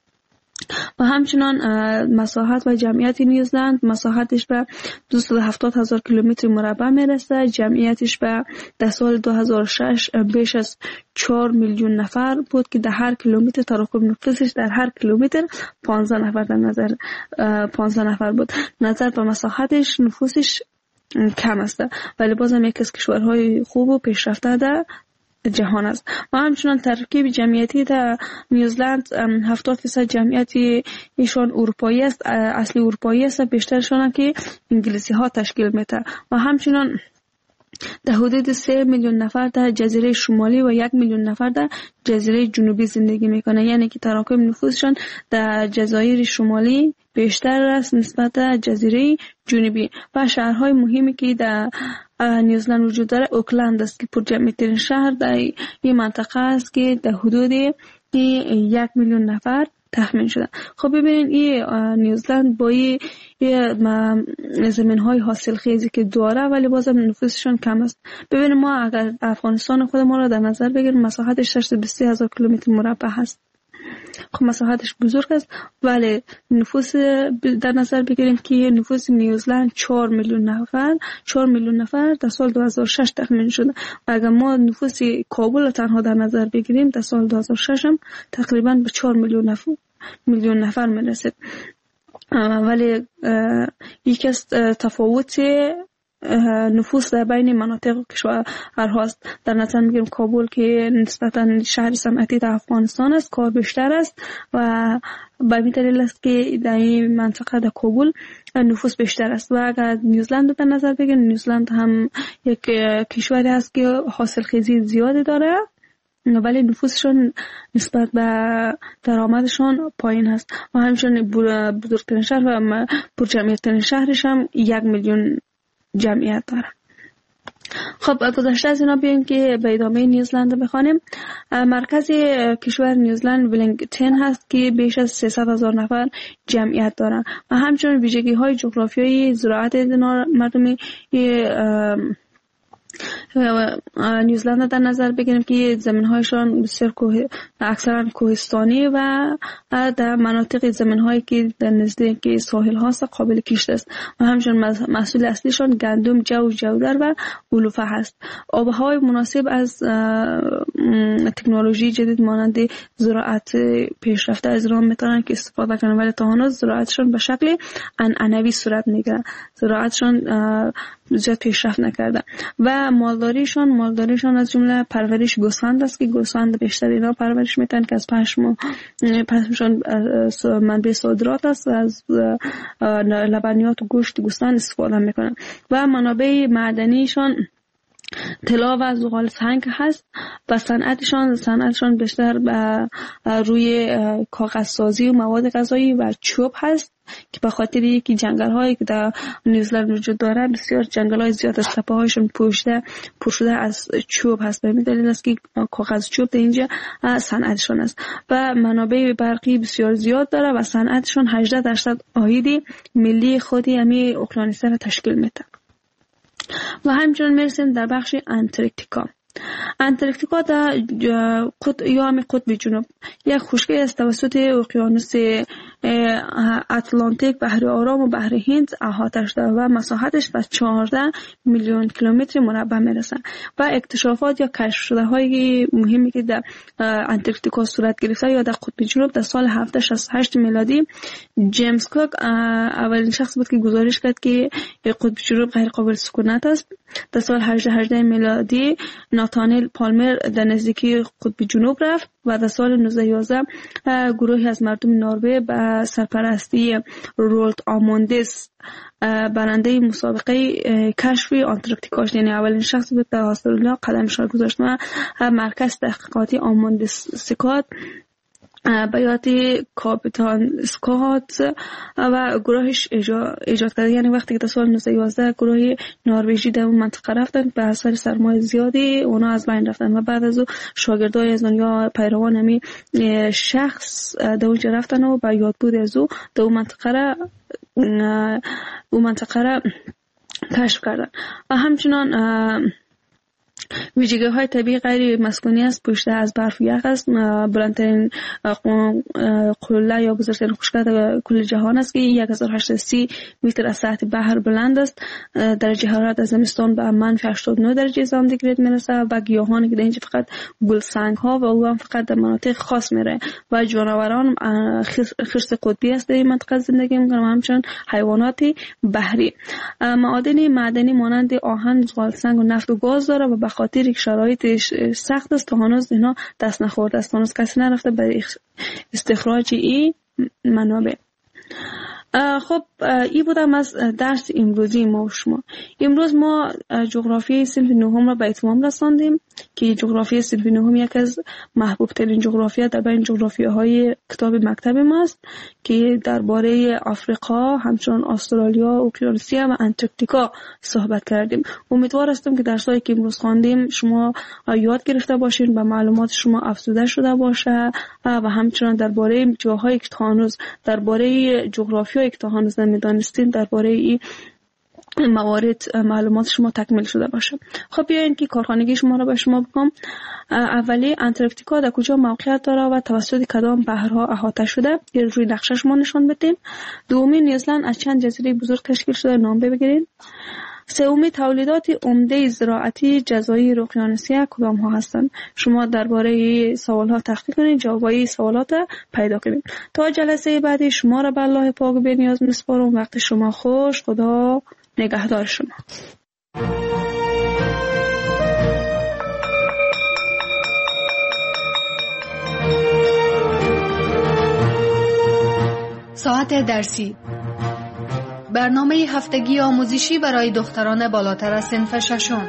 و همچنان مساحت و جمعیت نیوزلند، مساحتش به دویست و هفتاد هزار کیلومتر مربع میرسه، جمعیتش به در سال دو هزار و شش بیش از چهار میلیون نفر بود که در هر کیلومتر تراکم نفوسش در هر کیلومتر پانزده نفر در نظر پانزده نفر بود. نظر به مساحتش نفوسش کم است، ولی بازم یک از کشورهای خوب و پیشرفته در جهان است. و همچنان ترکیب جمعیتی در نیوزلند هفتاد فیصد جمعیتی ایشان اروپایی است، اصلی اروپایی است، بیشترشان که انگلیسی ها تشکیل میده و همچنان در حدود سه میلیون نفر در جزیره شمالی و یک میلیون نفر در جزیره جنوبی زندگی میکنه، یعنی که تراکم نفوسشان در جزایر شمالی بیشتر است نسبت در جزیره جنوبی. و شهرهای مهمی که در نیوزلند وجود داره اوکلند است که پرجمعیترین شهر در این منطقه است که در حدود یک میلیون نفر تخمین شده. خب ببینید این نیوزلند با این زمین‌های حاصلخیزی که داره ولی بازم نفوسشون کم است. ببینید ما اگر افغانستان خود ما را در نظر بگیریم، مساحتش ششصد و بیست هزار کیلومتر مربع هست. خب مساحتش بزرگ است، ولی نفوس در نظر بگیریم که نفوس نیوزلند چهار میلیون نفر چهار میلیون نفر در سال دو هزار و شش تخمین شده. و اگر ما نفوس کابل تنها در نظر بگیریم در سال دو هزار و شش هم تقریبا به چهار میلیون نفر میلیون نفر میرسید. ولی یکی از تفاوت نفوس در بین مناطق کشورهاست. در نظر میگیریم کابل که نسبتا شهر صنعتی در افغانستان است، کار بیشتر است و به این دلیل است که در این منطقه در کابل نفوس بیشتر است. و اگر نیوزلند در نظر بگیریم، نیوزلند هم یک کشوری است که حاصلخیزی زیادی داره ولی نفوسشون نسبت به درآمدشون پایین هست و همچنین بزرگترین شهر و پرجمعیت‌ترین شهرش هم یک میلیون جمعیت داره. خب گذشته از اینا بیایم که به ادامه نیوزلند بخوانیم. مرکز کشور نیوزلند ولینگتون هست که بیش از سیصد هزار نفر جمعیت دارن و همچنین ویژگی های جغرافیایی زراعت مردمی نیوزلند در نظر بگیریم که زمین‌هایشان بسیار کوه اکثرا کوهستانی و در مناطق زمین‌هایی که در نزدیک ساحل هاست قابل کشت است و همچنین محصول اصلیشان گندم، جو، جودر و علوفه هست. آب و هوای مناسب از تکنولوژی جدید مانند زراعت پیشرفته از راه میتونن که استفاده کنن، ولی تا هنوز زراعتشان به شکل عنعنوی صورت میگیره، زراعتشان زیاد پیشرفت نکرده. و مالداریشان مالداریشان از جمله پرورش گوسفند است که گوسفند بیشتر اینا پرورش میتن که از پشم پشمشان منبع صادرات است و از لبنیات و گوشت گوسفند استفاده میکنن. و منابع معدنیشان طلا و زغال سنگ هست و صنعتشان صنعتشان بیشتر روی کاغذ سازی و مواد غذایی و چوب هست که به خاطر یکی جنگل هایی که در نیوزلند وجود داره بسیار جنگل های زیاد از تپه هایشون پوشیده پوشیده از چوب هست. به همین دلیل است که کاغذ چوب در اینجا صنعتشان است و منابع برقی بسیار زیاد داره و صنعتشان هجده درصد عاید ملی خودی همین اقیانوس‌ها را تشکیل میده. و همچنین میرسیم در بخش انتارکتیکا. انتارکتیکا در قطب یا همین قطب جنوب یک خشکی است توسط اقیانوس اتلانتیک، بحر آرام و بحر هند احاطه شده و مساحتش به چهارده میلیون کیلومتر مربع میرسه و اکتشافات یا کشف شده های مهمی که در انتارکتیکا صورت گرفته یا در قطب جنوب در سال هفتصد و شصت و هشت میلادی جیمز کوک اولین شخص بود که گزارش کرد که قطب جنوب غیر قابل سکونت است. در سال هزار و هجده میلادی ناتانیل پالمر در نزدیکی قطب جنوب رفت و در سال نوزده یازده گروهی از مردم نروژ به سرپرستی رولت آموندس برنده مسابقه کشف انتارکتیکا شد. یعنی اولین شخص بود در استرالیا قدمش را گذاشت و مرکز تحقیقاتی آموندس سکات به یاد کاپیتان اسکات و گروهش ایجاد کرد. یعنی وقتی که در سال نوزده یازده گروه نروژی در اون منطقه رفتن به اثر سرمایه زیادی اونا از بین رفتن و بعد از او شاگردای از اونیا پیروان همی شخص در اونجا رفتن و با یادبود از او در اون منطقه را اون منطقه را کشف کردن و همچنان ویژگی های طبیعی غیر مسکونی است. پوشیده از برف و یخ است. بلندترین قله یا بزرگترین خشکی کل جهان است که یک هزار و هشتصد و سی متر از سطح بحر بلند است. درجه حرارت از زمستان به منفی هشتاد و نه درجه سانتیگراد میرسه و گیاهانی که در اینجا فقط گل سنگ ها و او هم فقط در مناطق خاص میره و جانوران خرس قطبی است در این منطقه زندگی میکنن و همچنین حیوانات بحری. معادن معدنی مانند آهن، زغال سنگ و نفت و گاز داره و به خاطر یک شرایطش سخت است تا هنوز اینا دست نخورده است، هنوز کسی نرفته برای استخراج این منابع. خب این بودم از درس امروزی ما و شما. امروز ما جغرافیای صنف نهم را به اتمام رساندیم که جغرافیای صنف نهم یک از محبوب ترین جغرافیا در بین جغرافیاهای کتاب مکتب ماست که درباره آفریقا، همچنین استرالیا، اوکیانوسیا و انتارکتیکا صحبت کردیم. امیدوار هستم که درسایی که امروز خواندیم شما یاد گرفته باشین و معلومات شما افزوده شده باشه و همچنین درباره جاهایی که هنوز درباره جغرافیا که تا هنوز نمیدانستین درباره این موارد معلومات شما تکمیل شده باشه. خب بیاین که کارخانگی شما را به شما بگم. اولی انتارکتیکا در کجا موقعیت داره و توسط کدام بحرها احاطه شده این روی نقشه شما نشان بدیم. دومی نیوزلند از چند جزیره بزرگ تشکیل شده نام بگیرید. سومی تولیدات عمده زراعتی جزایر اقیانوسیه کدام ها هستند. شما درباره سوال ها تحقیق کنید، جوابای سوالات پیدا کنید. تا جلسه بعدی شما را به الله پاک به نیاز میسپارم. وقت شما خوش. خدا نگهدار شما. ساعت درسی، برنامه هفتگی آموزشی برای دختران بالاتر از صنف ششم.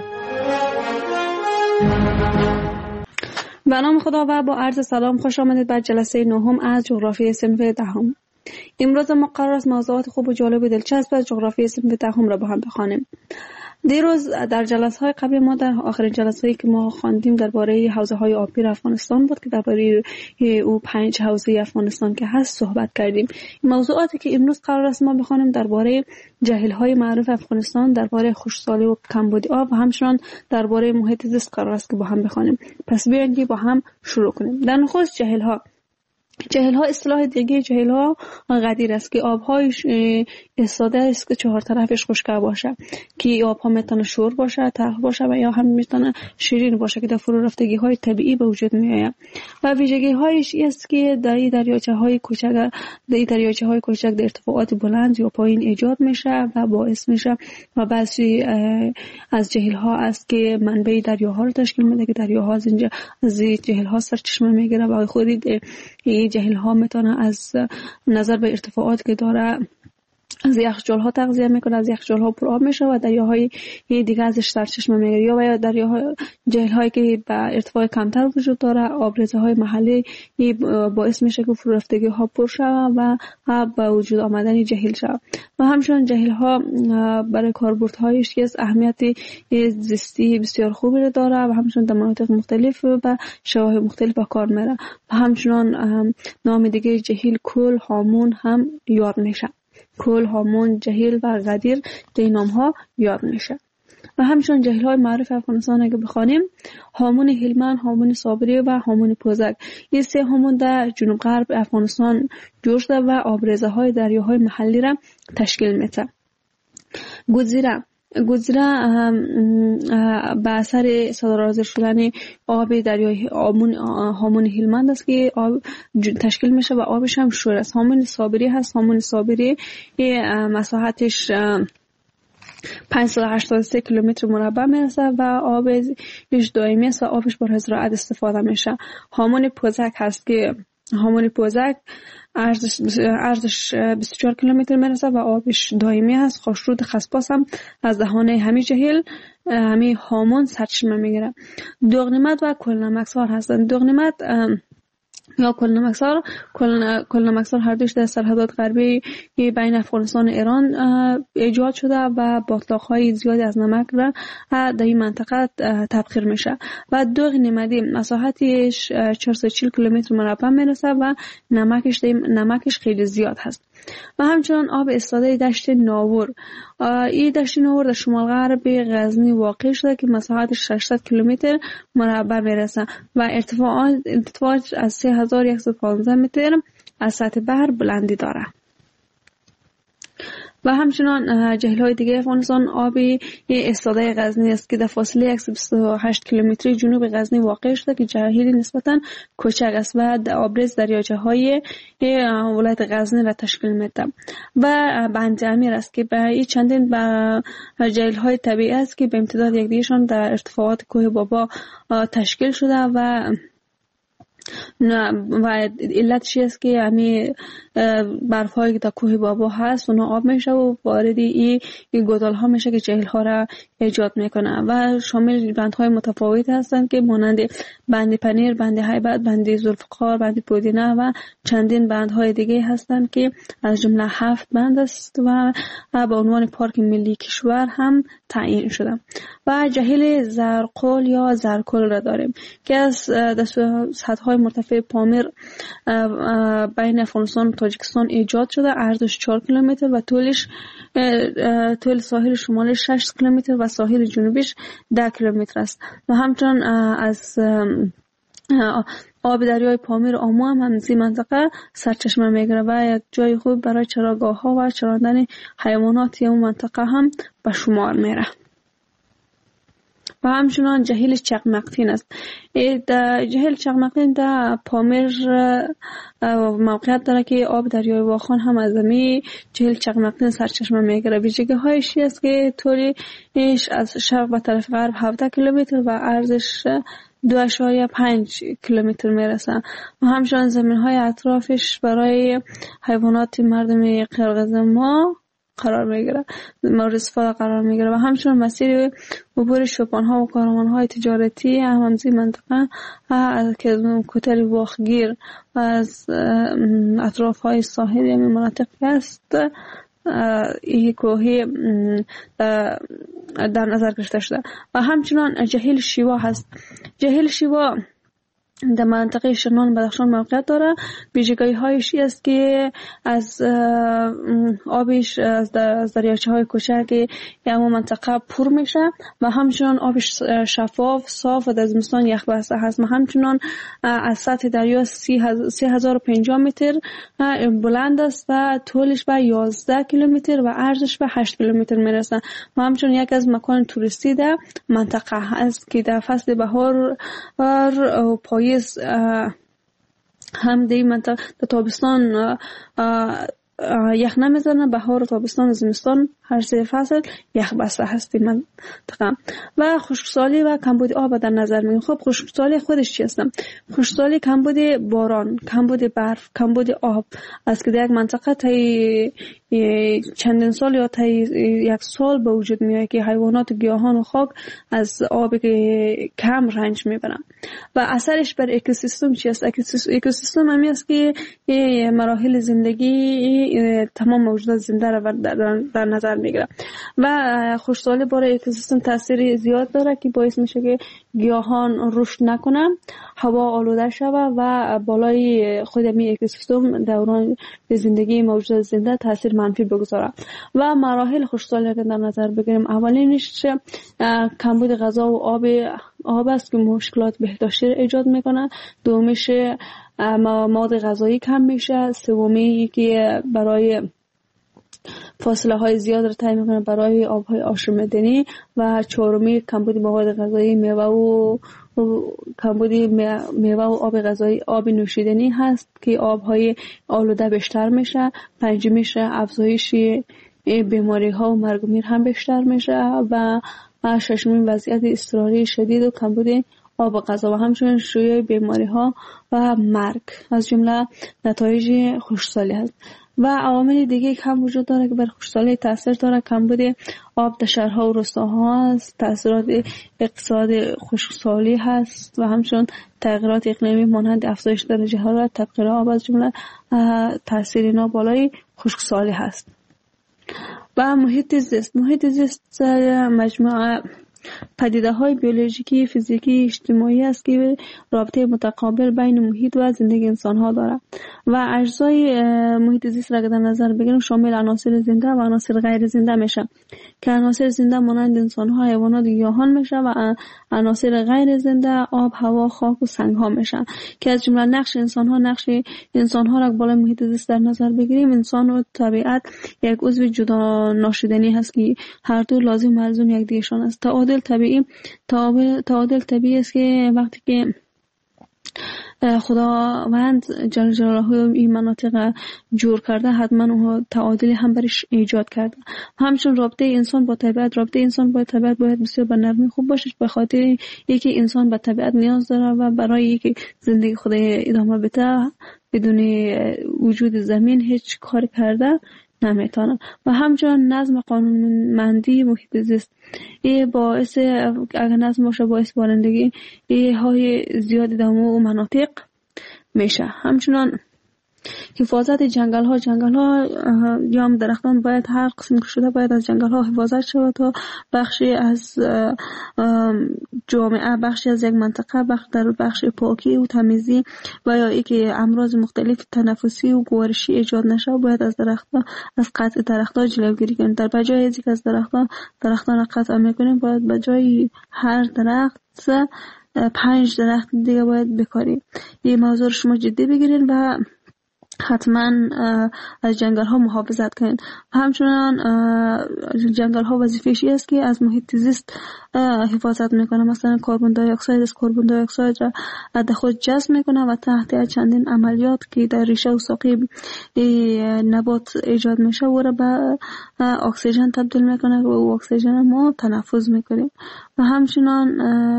به نام خدا و با عرض سلام خوش آمدید به جلسه نهم از جغرافی صنف دهم. امروز ما قرار است موضوعات خوب و جالب و دلچسب از جغرافی صنف دهم را با هم بخوانیم. دیروز در جلسه‌های قبل ما در آخرین جلسه‌ای که ما خواندیم درباره حوزه‌های آبی افغانستان بود که درباره او پنج حوزه افغانستان که هست صحبت کردیم. موضوعاتی که امروز قرار است ما بخوانیم درباره جهیل‌های معروف افغانستان، درباره خشکسالی و کمبود آب و همچنین درباره محیط زیست قرار است که با هم بخوانیم. پس بیایید با هم شروع کنیم. در نخست جهیل‌ها. جهیل‌ها اصطلاح دیگه جهیل‌ها غدیر است که آب‌هایش استاده است که چهار طرفش خشک باشه که آب‌ها میتونه شور باشه، تلخ باشه و یا هم میتونه شیرین باشه که در فرو رفتگی‌های طبیعی به وجود میآید. و ویژگی‌هایش است که در این دریاچه‌های کوچک در این دریاچه‌های کوچک در ارتفاعات بلند یا پایین ایجاد میشه و باعث میشه و بعضی از جهیل‌ها است که منبع دریاها رو تشکیل میده که دریاها از اینجا از جهیل‌ها سرچشمه میگیره و خودی جهیل ها میتونه از نظر به ارتفاعات که داره از یخچال ها تغذیه میکنه، از یخچال ها پر آب میشه و دریاهای دیگه ازش سرچشمه میگیره، یا و دریاهای جهیل هایی که به ارتفاع کمتر وجود داره آبریزه های محلی باعث میشه که فرو رفتگی ها پر شود و به وجود آمدن جهیل شود. و همچنین جهیل ها برای کاربردهایش از اهمیت زیستی بسیار خوبی داره و همچنین در مناطق مختلف و شواهد مختلف به کار میره. و همچنین نام دیگه جهیل کل، هامون هم یاد میشه. کل، هامون، جهیل و غدیر در این نام ها یاد میشه. و همچنین جهیل های معروف افغانستان اگه بخوانیم، هامون هلمند، هامون صابری و هامون پوزک، این سه هامون در جنوب غرب افغانستان جوش شده و آبریزه های دریاهای محلی را تشکیل میده. گزیره گزیره به اثر صدرازر شدن آب دریای هامون هلمند است که آب تشکیل میشه و آبش هم شور است. هامون صابری هست. هامون صابری مساحتش پانصد و هشتاد و سه کیلومتر مربع میرسه و آبش دائمی است و آبش برای زراعت استفاده میشه. هامون پوزک هست که هامون پوزک عرضش عرضش بیست و چهار کیلومتر میرسه و آبش دائمی هست. خاشرود خسپاس هم از دهانه همین جهیل همین هامون سرچشمه میگیره. دوغنمت و کلنمکسار هستند. دوغنمت یا کلنمکسار کلنمکسار هر دوش در سرحدات غربی بین افغانستان و ایران ایجاد شده و باطلاق‌های زیادی از نمک را در این منطقه تبخیر میشه و دوغنمدی مساحتش چهارصد و چهل کیلومتر مربع میرسه و نمکش نمکش خیلی زیاد هست. و همچنان آب ایستاده دشت ناور، این دشت ناور در شمال غرب غزنی واقع شده که مساحتش ششصد کیلومتر مربع میرسه و ارتفاع ارتفاعش از سه هزار و صد و پانزده متر از سطح بحر بلندی داره. و همچنان جهیل‌های دیگه افغانستان آبی ایستاده غزنی است که در فاصله صد و بیست و هشت کیلومتری جنوب غزنی واقع شده که جهیلی نسبتاً کوچک است و آبریز دریاچه‌های ولایت غزنی را تشکیل میده. و بند امیر است که به این چندین به جهیل‌های طبیعی است که به امتداد یکدیگرشان در ارتفاعات کوه بابا تشکیل شده و نه و علتش است که یعنی برف هایی که در کوه بابا هست اونا آب میشه و وارد این گودال ها میشه که جهیل ها را ایجاد میکنه و شامل بند های متفاوت هستند که مانند بند پنیر، بند هیبت، بند ذوالفقار، بند پودینه و چندین بند های دیگه هستند که از جمله هفت بند است و به عنوان پارک ملی کشور هم تعیین شده. و جهیل زرقل یا زرکل را داریم که از سطح مرتفع پامیر بین افغانستان و تاجیکستان ایجاد شده. عرضش چهار کیلومتر و طولش طول ساحل شمالش شش کیلومتر و ساحل جنوبیش ده کیلومتر است. و همچنان از آب دریای پامیر آمو هم همزی منطقه سرچشمه میگیره و یک جای خوب برای چراگاه ها و چراندن حیوانات اون منطقه هم به شمار میره. و همچنان جهیل چقمقتین است. جهیل چقمقتین در پامیر موقعیت داره که آب دریای واخان هم از زمین جهیل چقمقتین سرچشمه میگیره. ویژگی هایش است که طولش از شرق به طرف غرب هفده کیلومتر و عرضش دو اشاریه پنج کیلومتر میرسه. و همچنان زمین های اطرافش برای حیوانات مردم قرقیز ما قرار میگیره مورد استفاده قرار میگیره. و همچنان مسیر عبور شوپان ها و کاروان های تجارتی هم همزی منطقه که از کوتل واخگیر و از اطراف های ساحلی همین مناطق است این کوهی در نظر گرفته شده. و همچنان جهیل شیوا هست. جهیل شیوا در منطقه شرنان بدخشان موقعیت داره. ویژگی هایش است که از آبش از دریاچه های کوچک همون منطقه پر میشه و همچنان آبش شفاف صاف و در زمستان یخ بسته هست. و همچنان از سطح دریا سه هزار و پنجاه متر بلند است و طولش به یازده کیلومتر و عرضش به هشت کیلومتر میرسه. و همچنان یک از مکان توریستی در منطقه است که در فصل بهار و پاییز هم در منطقه در تابستان یخ نمیزنه. بهار و تابستان و زمستان هر سه فصل یخ بسته هستی منطقه. و خشکسالی و کمبود آب در نظر میگیریم. خب خشکسالی خودش چی هستم؟ خشکسالی کمبود باران، کمبود برف، کمبود آب است که در یک منطقه تا چندین سال یا تا یک سال به وجود میاد که حیوانات و گیاهان و خاک از آب کم رنج میبرن. و اثرش بر اکوسیستم چی است؟ اکوسیستم همی است که مراحل زندگی تمام موجودات زنده را در نظر میگیره. و خشکسالی بر اکوسیستم تاثیر زیاد داره که باعث میشه که گیاهان رشد نکنن، هوا آلوده شود و بالای خود می اکوسیستم دوران زندگی موجودات زنده تاثیر منفی بگذاره. و مراحل خشکسالی که در نظر بگیریم، اولینش کمبود غذا و آب آب است که مشکلات بهداشتی ایجاد میکنه. دومیش مواد غذایی کم میشه. سومی که برای فاصله های زیاد را طی میکنه برای آبهای آشامیدنی. و چهارمی کمبود مواد غذایی، میوه و کمبود میوه و آب غذایی، آب نوشیدنی هست که آبهای آلوده بیشتر میشه. پنجمیش افزایش بیماری ها و مرگ و میر هم بیشتر میشه. و ششمی وضعیت اضطراری شدید و کمبود آب غذا و همچنین شیوع بیماری ها و مرگ از جمله نتایج خشکسالی هست. و عوامل دیگه هم وجود داره که بر خشکسالی تاثیر داره. کمبود آب در شهرها و روستاها هست، تاثیرات اقتصاد خشکسالی هست و همچنین تغییرات اقلیمی مانند افزایش درجه حرارت، تبخیر آب از جمله تاثیر اینا بالای خشکسالی هست. و محیط زیست، محیط زیست مجموعه پدیده های بیولوژیکی، فیزیکی، اجتماعی است که رابطه متقابل بین محیط و زندگی انسان ها دارد. و اجزای محیط زیست را در نظر بگیریم شامل عناصر زنده و عناصر غیر زنده میشه که عناصر زنده مانند انسان ها، حیوانات و گیاهان میشه و عناصر غیر زنده آب، هوا، خاک و سنگ ها میشن که از جمله نقش انسان ها نقش انسان ها را بالای محیط زیست در نظر بگیریم. انسان و طبیعت یک عضو جدا ناشدنی هست که هر دو لازم ملزوم یک دیگرشان است. تعادل طبیعی تعادل طبیعی است که وقتی که خداوند جل جلاله این مناطق جور کرده حتما تعادل هم برش ایجاد کرده. همچنین رابطه انسان با طبیعت رابطه انسان با طبیعت باید بسیار به نرمی خوب باشه به خاطر اینکه انسان به طبیعت نیاز داره و برای اینکه زندگی خود ادامه بده بدون وجود زمین هیچ کار کرده نمیتونم. و همچنین نظم قانونمندی محیط زیست این باعث اگر نظم باشه باعث بارندگی های زیاد در و مناطق میشه. همچنین حفاظت جنگل ها جنگل ها یا هم درختان باید هر قسم که شده باید از جنگل ها حفاظت شود تا بخشی از جامعه، بخشی از یک منطقه، بخش در بخش پاکی و تمیزی و یا ای که امراض مختلف تنفسی و گوارشی ایجاد نشه باید از درختان از قطع درختان جلوگیری کنیم. در بجای از یک از درختان درختان قطع میکنیم باید بجای هر درخت پنج درخت دیگه باید بکاریم. این موضوع شما جدی بگیرین و حتما از جنگل ها محافظت کنید. همچنان جنگل ها وظیفه‌ش است که از محیط زیست حفاظت میکنه. مثلا کربن دی اکساید از کربن دی اکساید را از خود جذب میکنه و تحت چندین عملیات که در ریشه و ساقه نبات ایجاد میشه و را به اکسیژن تبدیل میکنه و اکسیژن ما تنفس میکنیم. و همچنان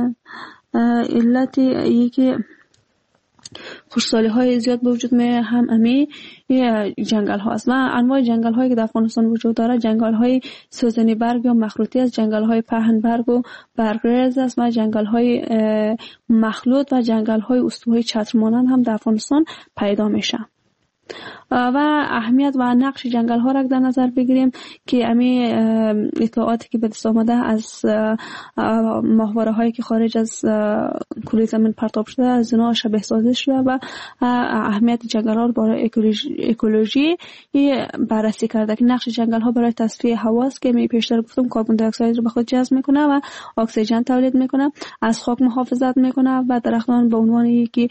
علت یکی خشکسالی های زیاد به وجود میاره هم امی جنگل هاست. و انواع جنگل هایی که در افغانستان وجود داره جنگل های سوزنی برگ یا مخروطی است، جنگل های پهن برگ و برگریز است و جنگل های مخلوط و جنگل های استوایی چتر مانند هم در افغانستان پیدا میشه. و اهمیت و نقش جنگل ها را در نظر بگیریم که امی اطلاعاتی که به دست آمده از ماهواره هایی که خارج از کره زمین پرتاب شده از اینا شبیه سازی شده و اهمیت جنگل ها برای اکولوژی بررسی کرده که نقش جنگل ها برای تصفیه هوا است که می پیشتر گفتم کربن دی اکساید رو به خود جذب میکنه و اکسیژن تولید میکنه، از خاک محافظت میکنه و درختان به عنوان یکی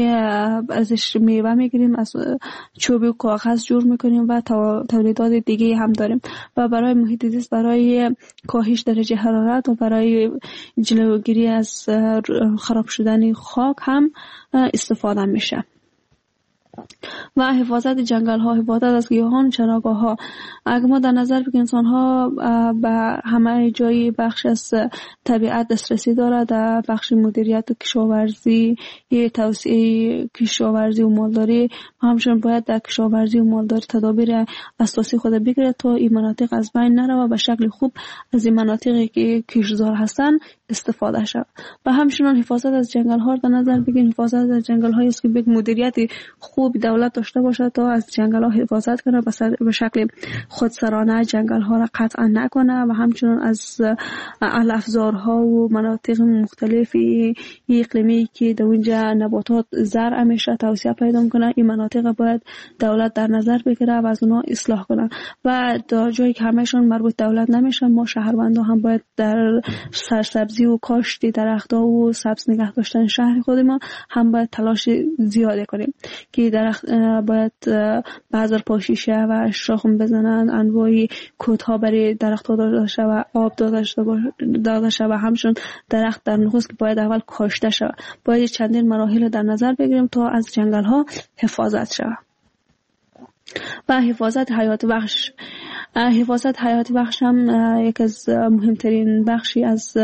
ازش میوه میگیریم، از چوب و کاغذ جور میکنیم و تولیدات دیگه هم داریم. و برای محیط زیست برای کاهش درجه حرارت و برای جلوگیری از خراب شدن خاک هم استفاده میشه. و حفاظت جنگل ها، حفاظت از گیاهان، چراگاه ها. اگر ما در نظر بگیریم انسان ها به همه جای بخش از طبیعت دسترسی داره، در بخش مدیریت و کشاورزی، توسعه کشاورزی و مالداری، همچنین باید در کشاورزی و مالداری تدابیر اساسی خود بگیره تا این مناطق از بین نره و به شکل خوب از این مناطقی که کشتزار هستن استفاده شود. و همچنین حفاظت از جنگل ها در نظر بگیریم، حفاظت از جنگل هایی است که به مدیریت خوب دولت داشته باشه تا از جنگل ها حفاظت کنه، به شکل خودسرانه جنگل ها را قطع نکنه و همچنین از علفزارها و مناطق مختلفی اقلیمی که در اونجا نباتات زرع میشه توسعه پیدا میکنه، این مناطق باید دولت در نظر بگیره و از اونها اصلاح کنه. و در جایی که همهشون مربوط دولت نمیشن، ما شهروندان هم باید در سرسبزی و کاشت درخت‌ها و سبز نگه داشتن شهر خود ما هم باید تلاش زیاده کنیم که درخت باید بذر پاشیشه و شاخم بزنن، انواعی کودها برای درخت‌ها داده شود و آب داده شود و همچنین درخت در نخست که باید اول کاشته شود. باید چندین مراحل در نظر بگیریم تا از جنگل‌ها حفاظت شود. و حفاظت حیات وحش، حفاظت حیات وحش هم یک از مهمترین بخشی از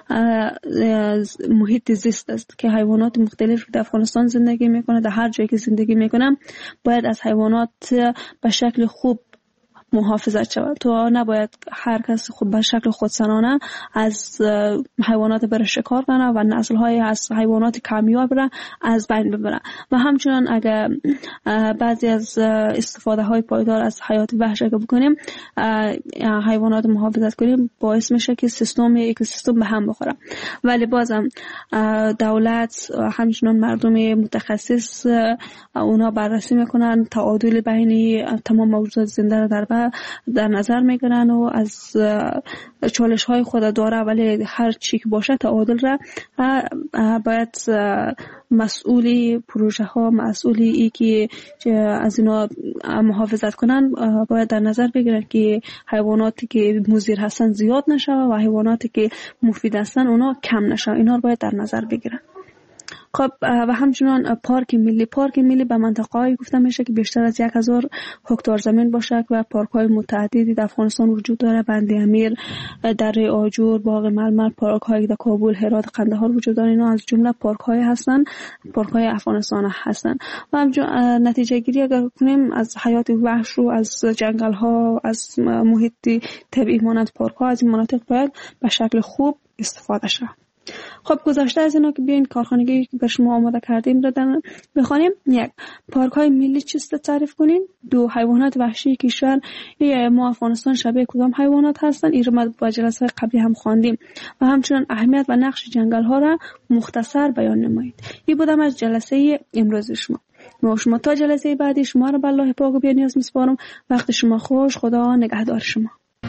محیط زیست است که حیوانات مختلفی در افغانستان زندگی میکنه. در هر جایی که زندگی میکنه باید از حیوانات به شکل خوب محافظت شود. تو نباید هر کس خود به شکل خودسرانه از حیوانات بر شکار کنه و نسل‌های از حیوانات کمیاب را از بین ببره. و همچنین اگر بعضی از استفاده های پایدار از حیات وحش اگر بکنیم، حیوانات محافظت کنیم، باعث میشه که سیستم اکوسیستم به هم بخوره. ولی بازم دولت همچنین مردم متخصص اونا بررسی میکنن، تعادل بین تمام موجودات زنده را در در نظر میگیرن و از چالش های خود داره، ولی هر چی که باشه تعادل را باید مسئولی پروژه ها، مسئولی ای که از اینا محافظت کنن باید در نظر بگیرن که حیواناتی که مضر هستن زیاد نشه و حیواناتی که مفید هستن اونا کم نشه. اینا رو باید در نظر بگیرن. خب و همچنان پارک ملی، پارک ملی به منطقه‌ای گفته میشه که بیشتر از یک هزار هکتار زمین باشه و پارک‌های متعددی در افغانستان وجود داره. بند امیر، دره آجور، باغ ململ، پارک‌هایی در کابل، هرات، قندهار وجود داره. اینا از جمله پارک‌های هستن، پارک‌های افغانستان هستن. و همچنان نتیجه گیری اگر کنیم از حیات وحش رو، از جنگل‌ها، از محیط طبیعی مانند پارک‌ها، از این مناطق باید به شکل خوب استفاده شه. خب گذشته از اینا که بیاین کارخانگی که به شما آماده کردیم رو بخوانیم. یک، پارک های ملی چیست تعریف کنین. دو، حیوانات وحشی کشور ما افغانستان شبیه کدام حیوانات هستن. این رو ما با جلسه قبلی هم خواندیم. و همچنین اهمیت و نقش جنگل ها را مختصر بیان نمایید. این بودم از جلسه امروز شما. ما شما تا جلسه بعدی شما رو به الله پاک و بی‌نیاز میسپارم. وقت شما خوش. خدا نگهدار شما.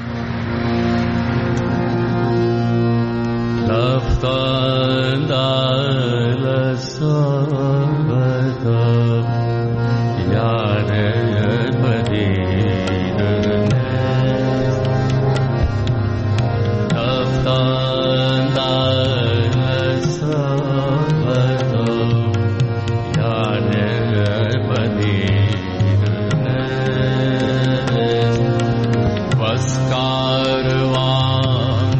رفتن در صحبت یار مدینه، رفتن در صحبت یار مدینه، بس کاروان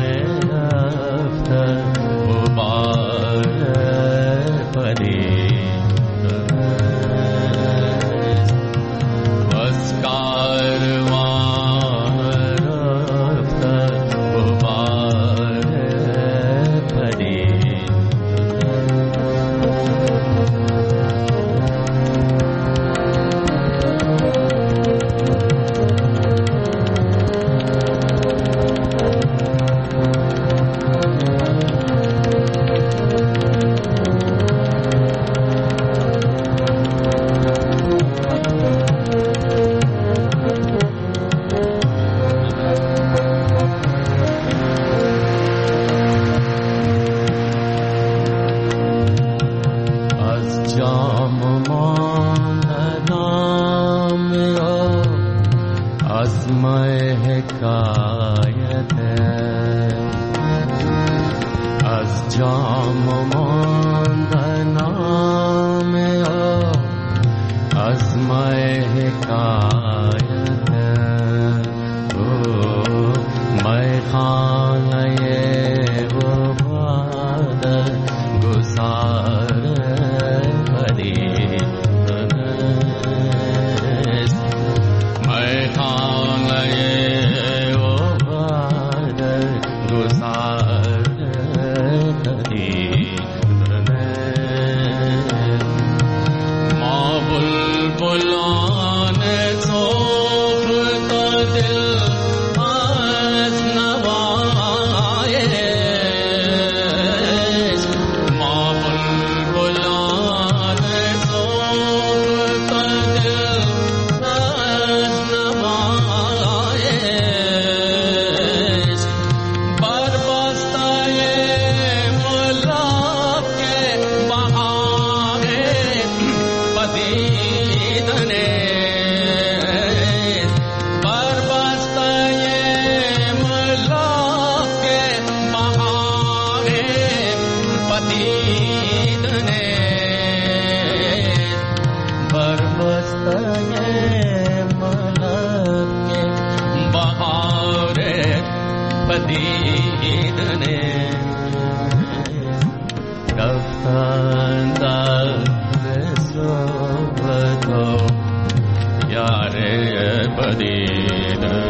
از Yare Padina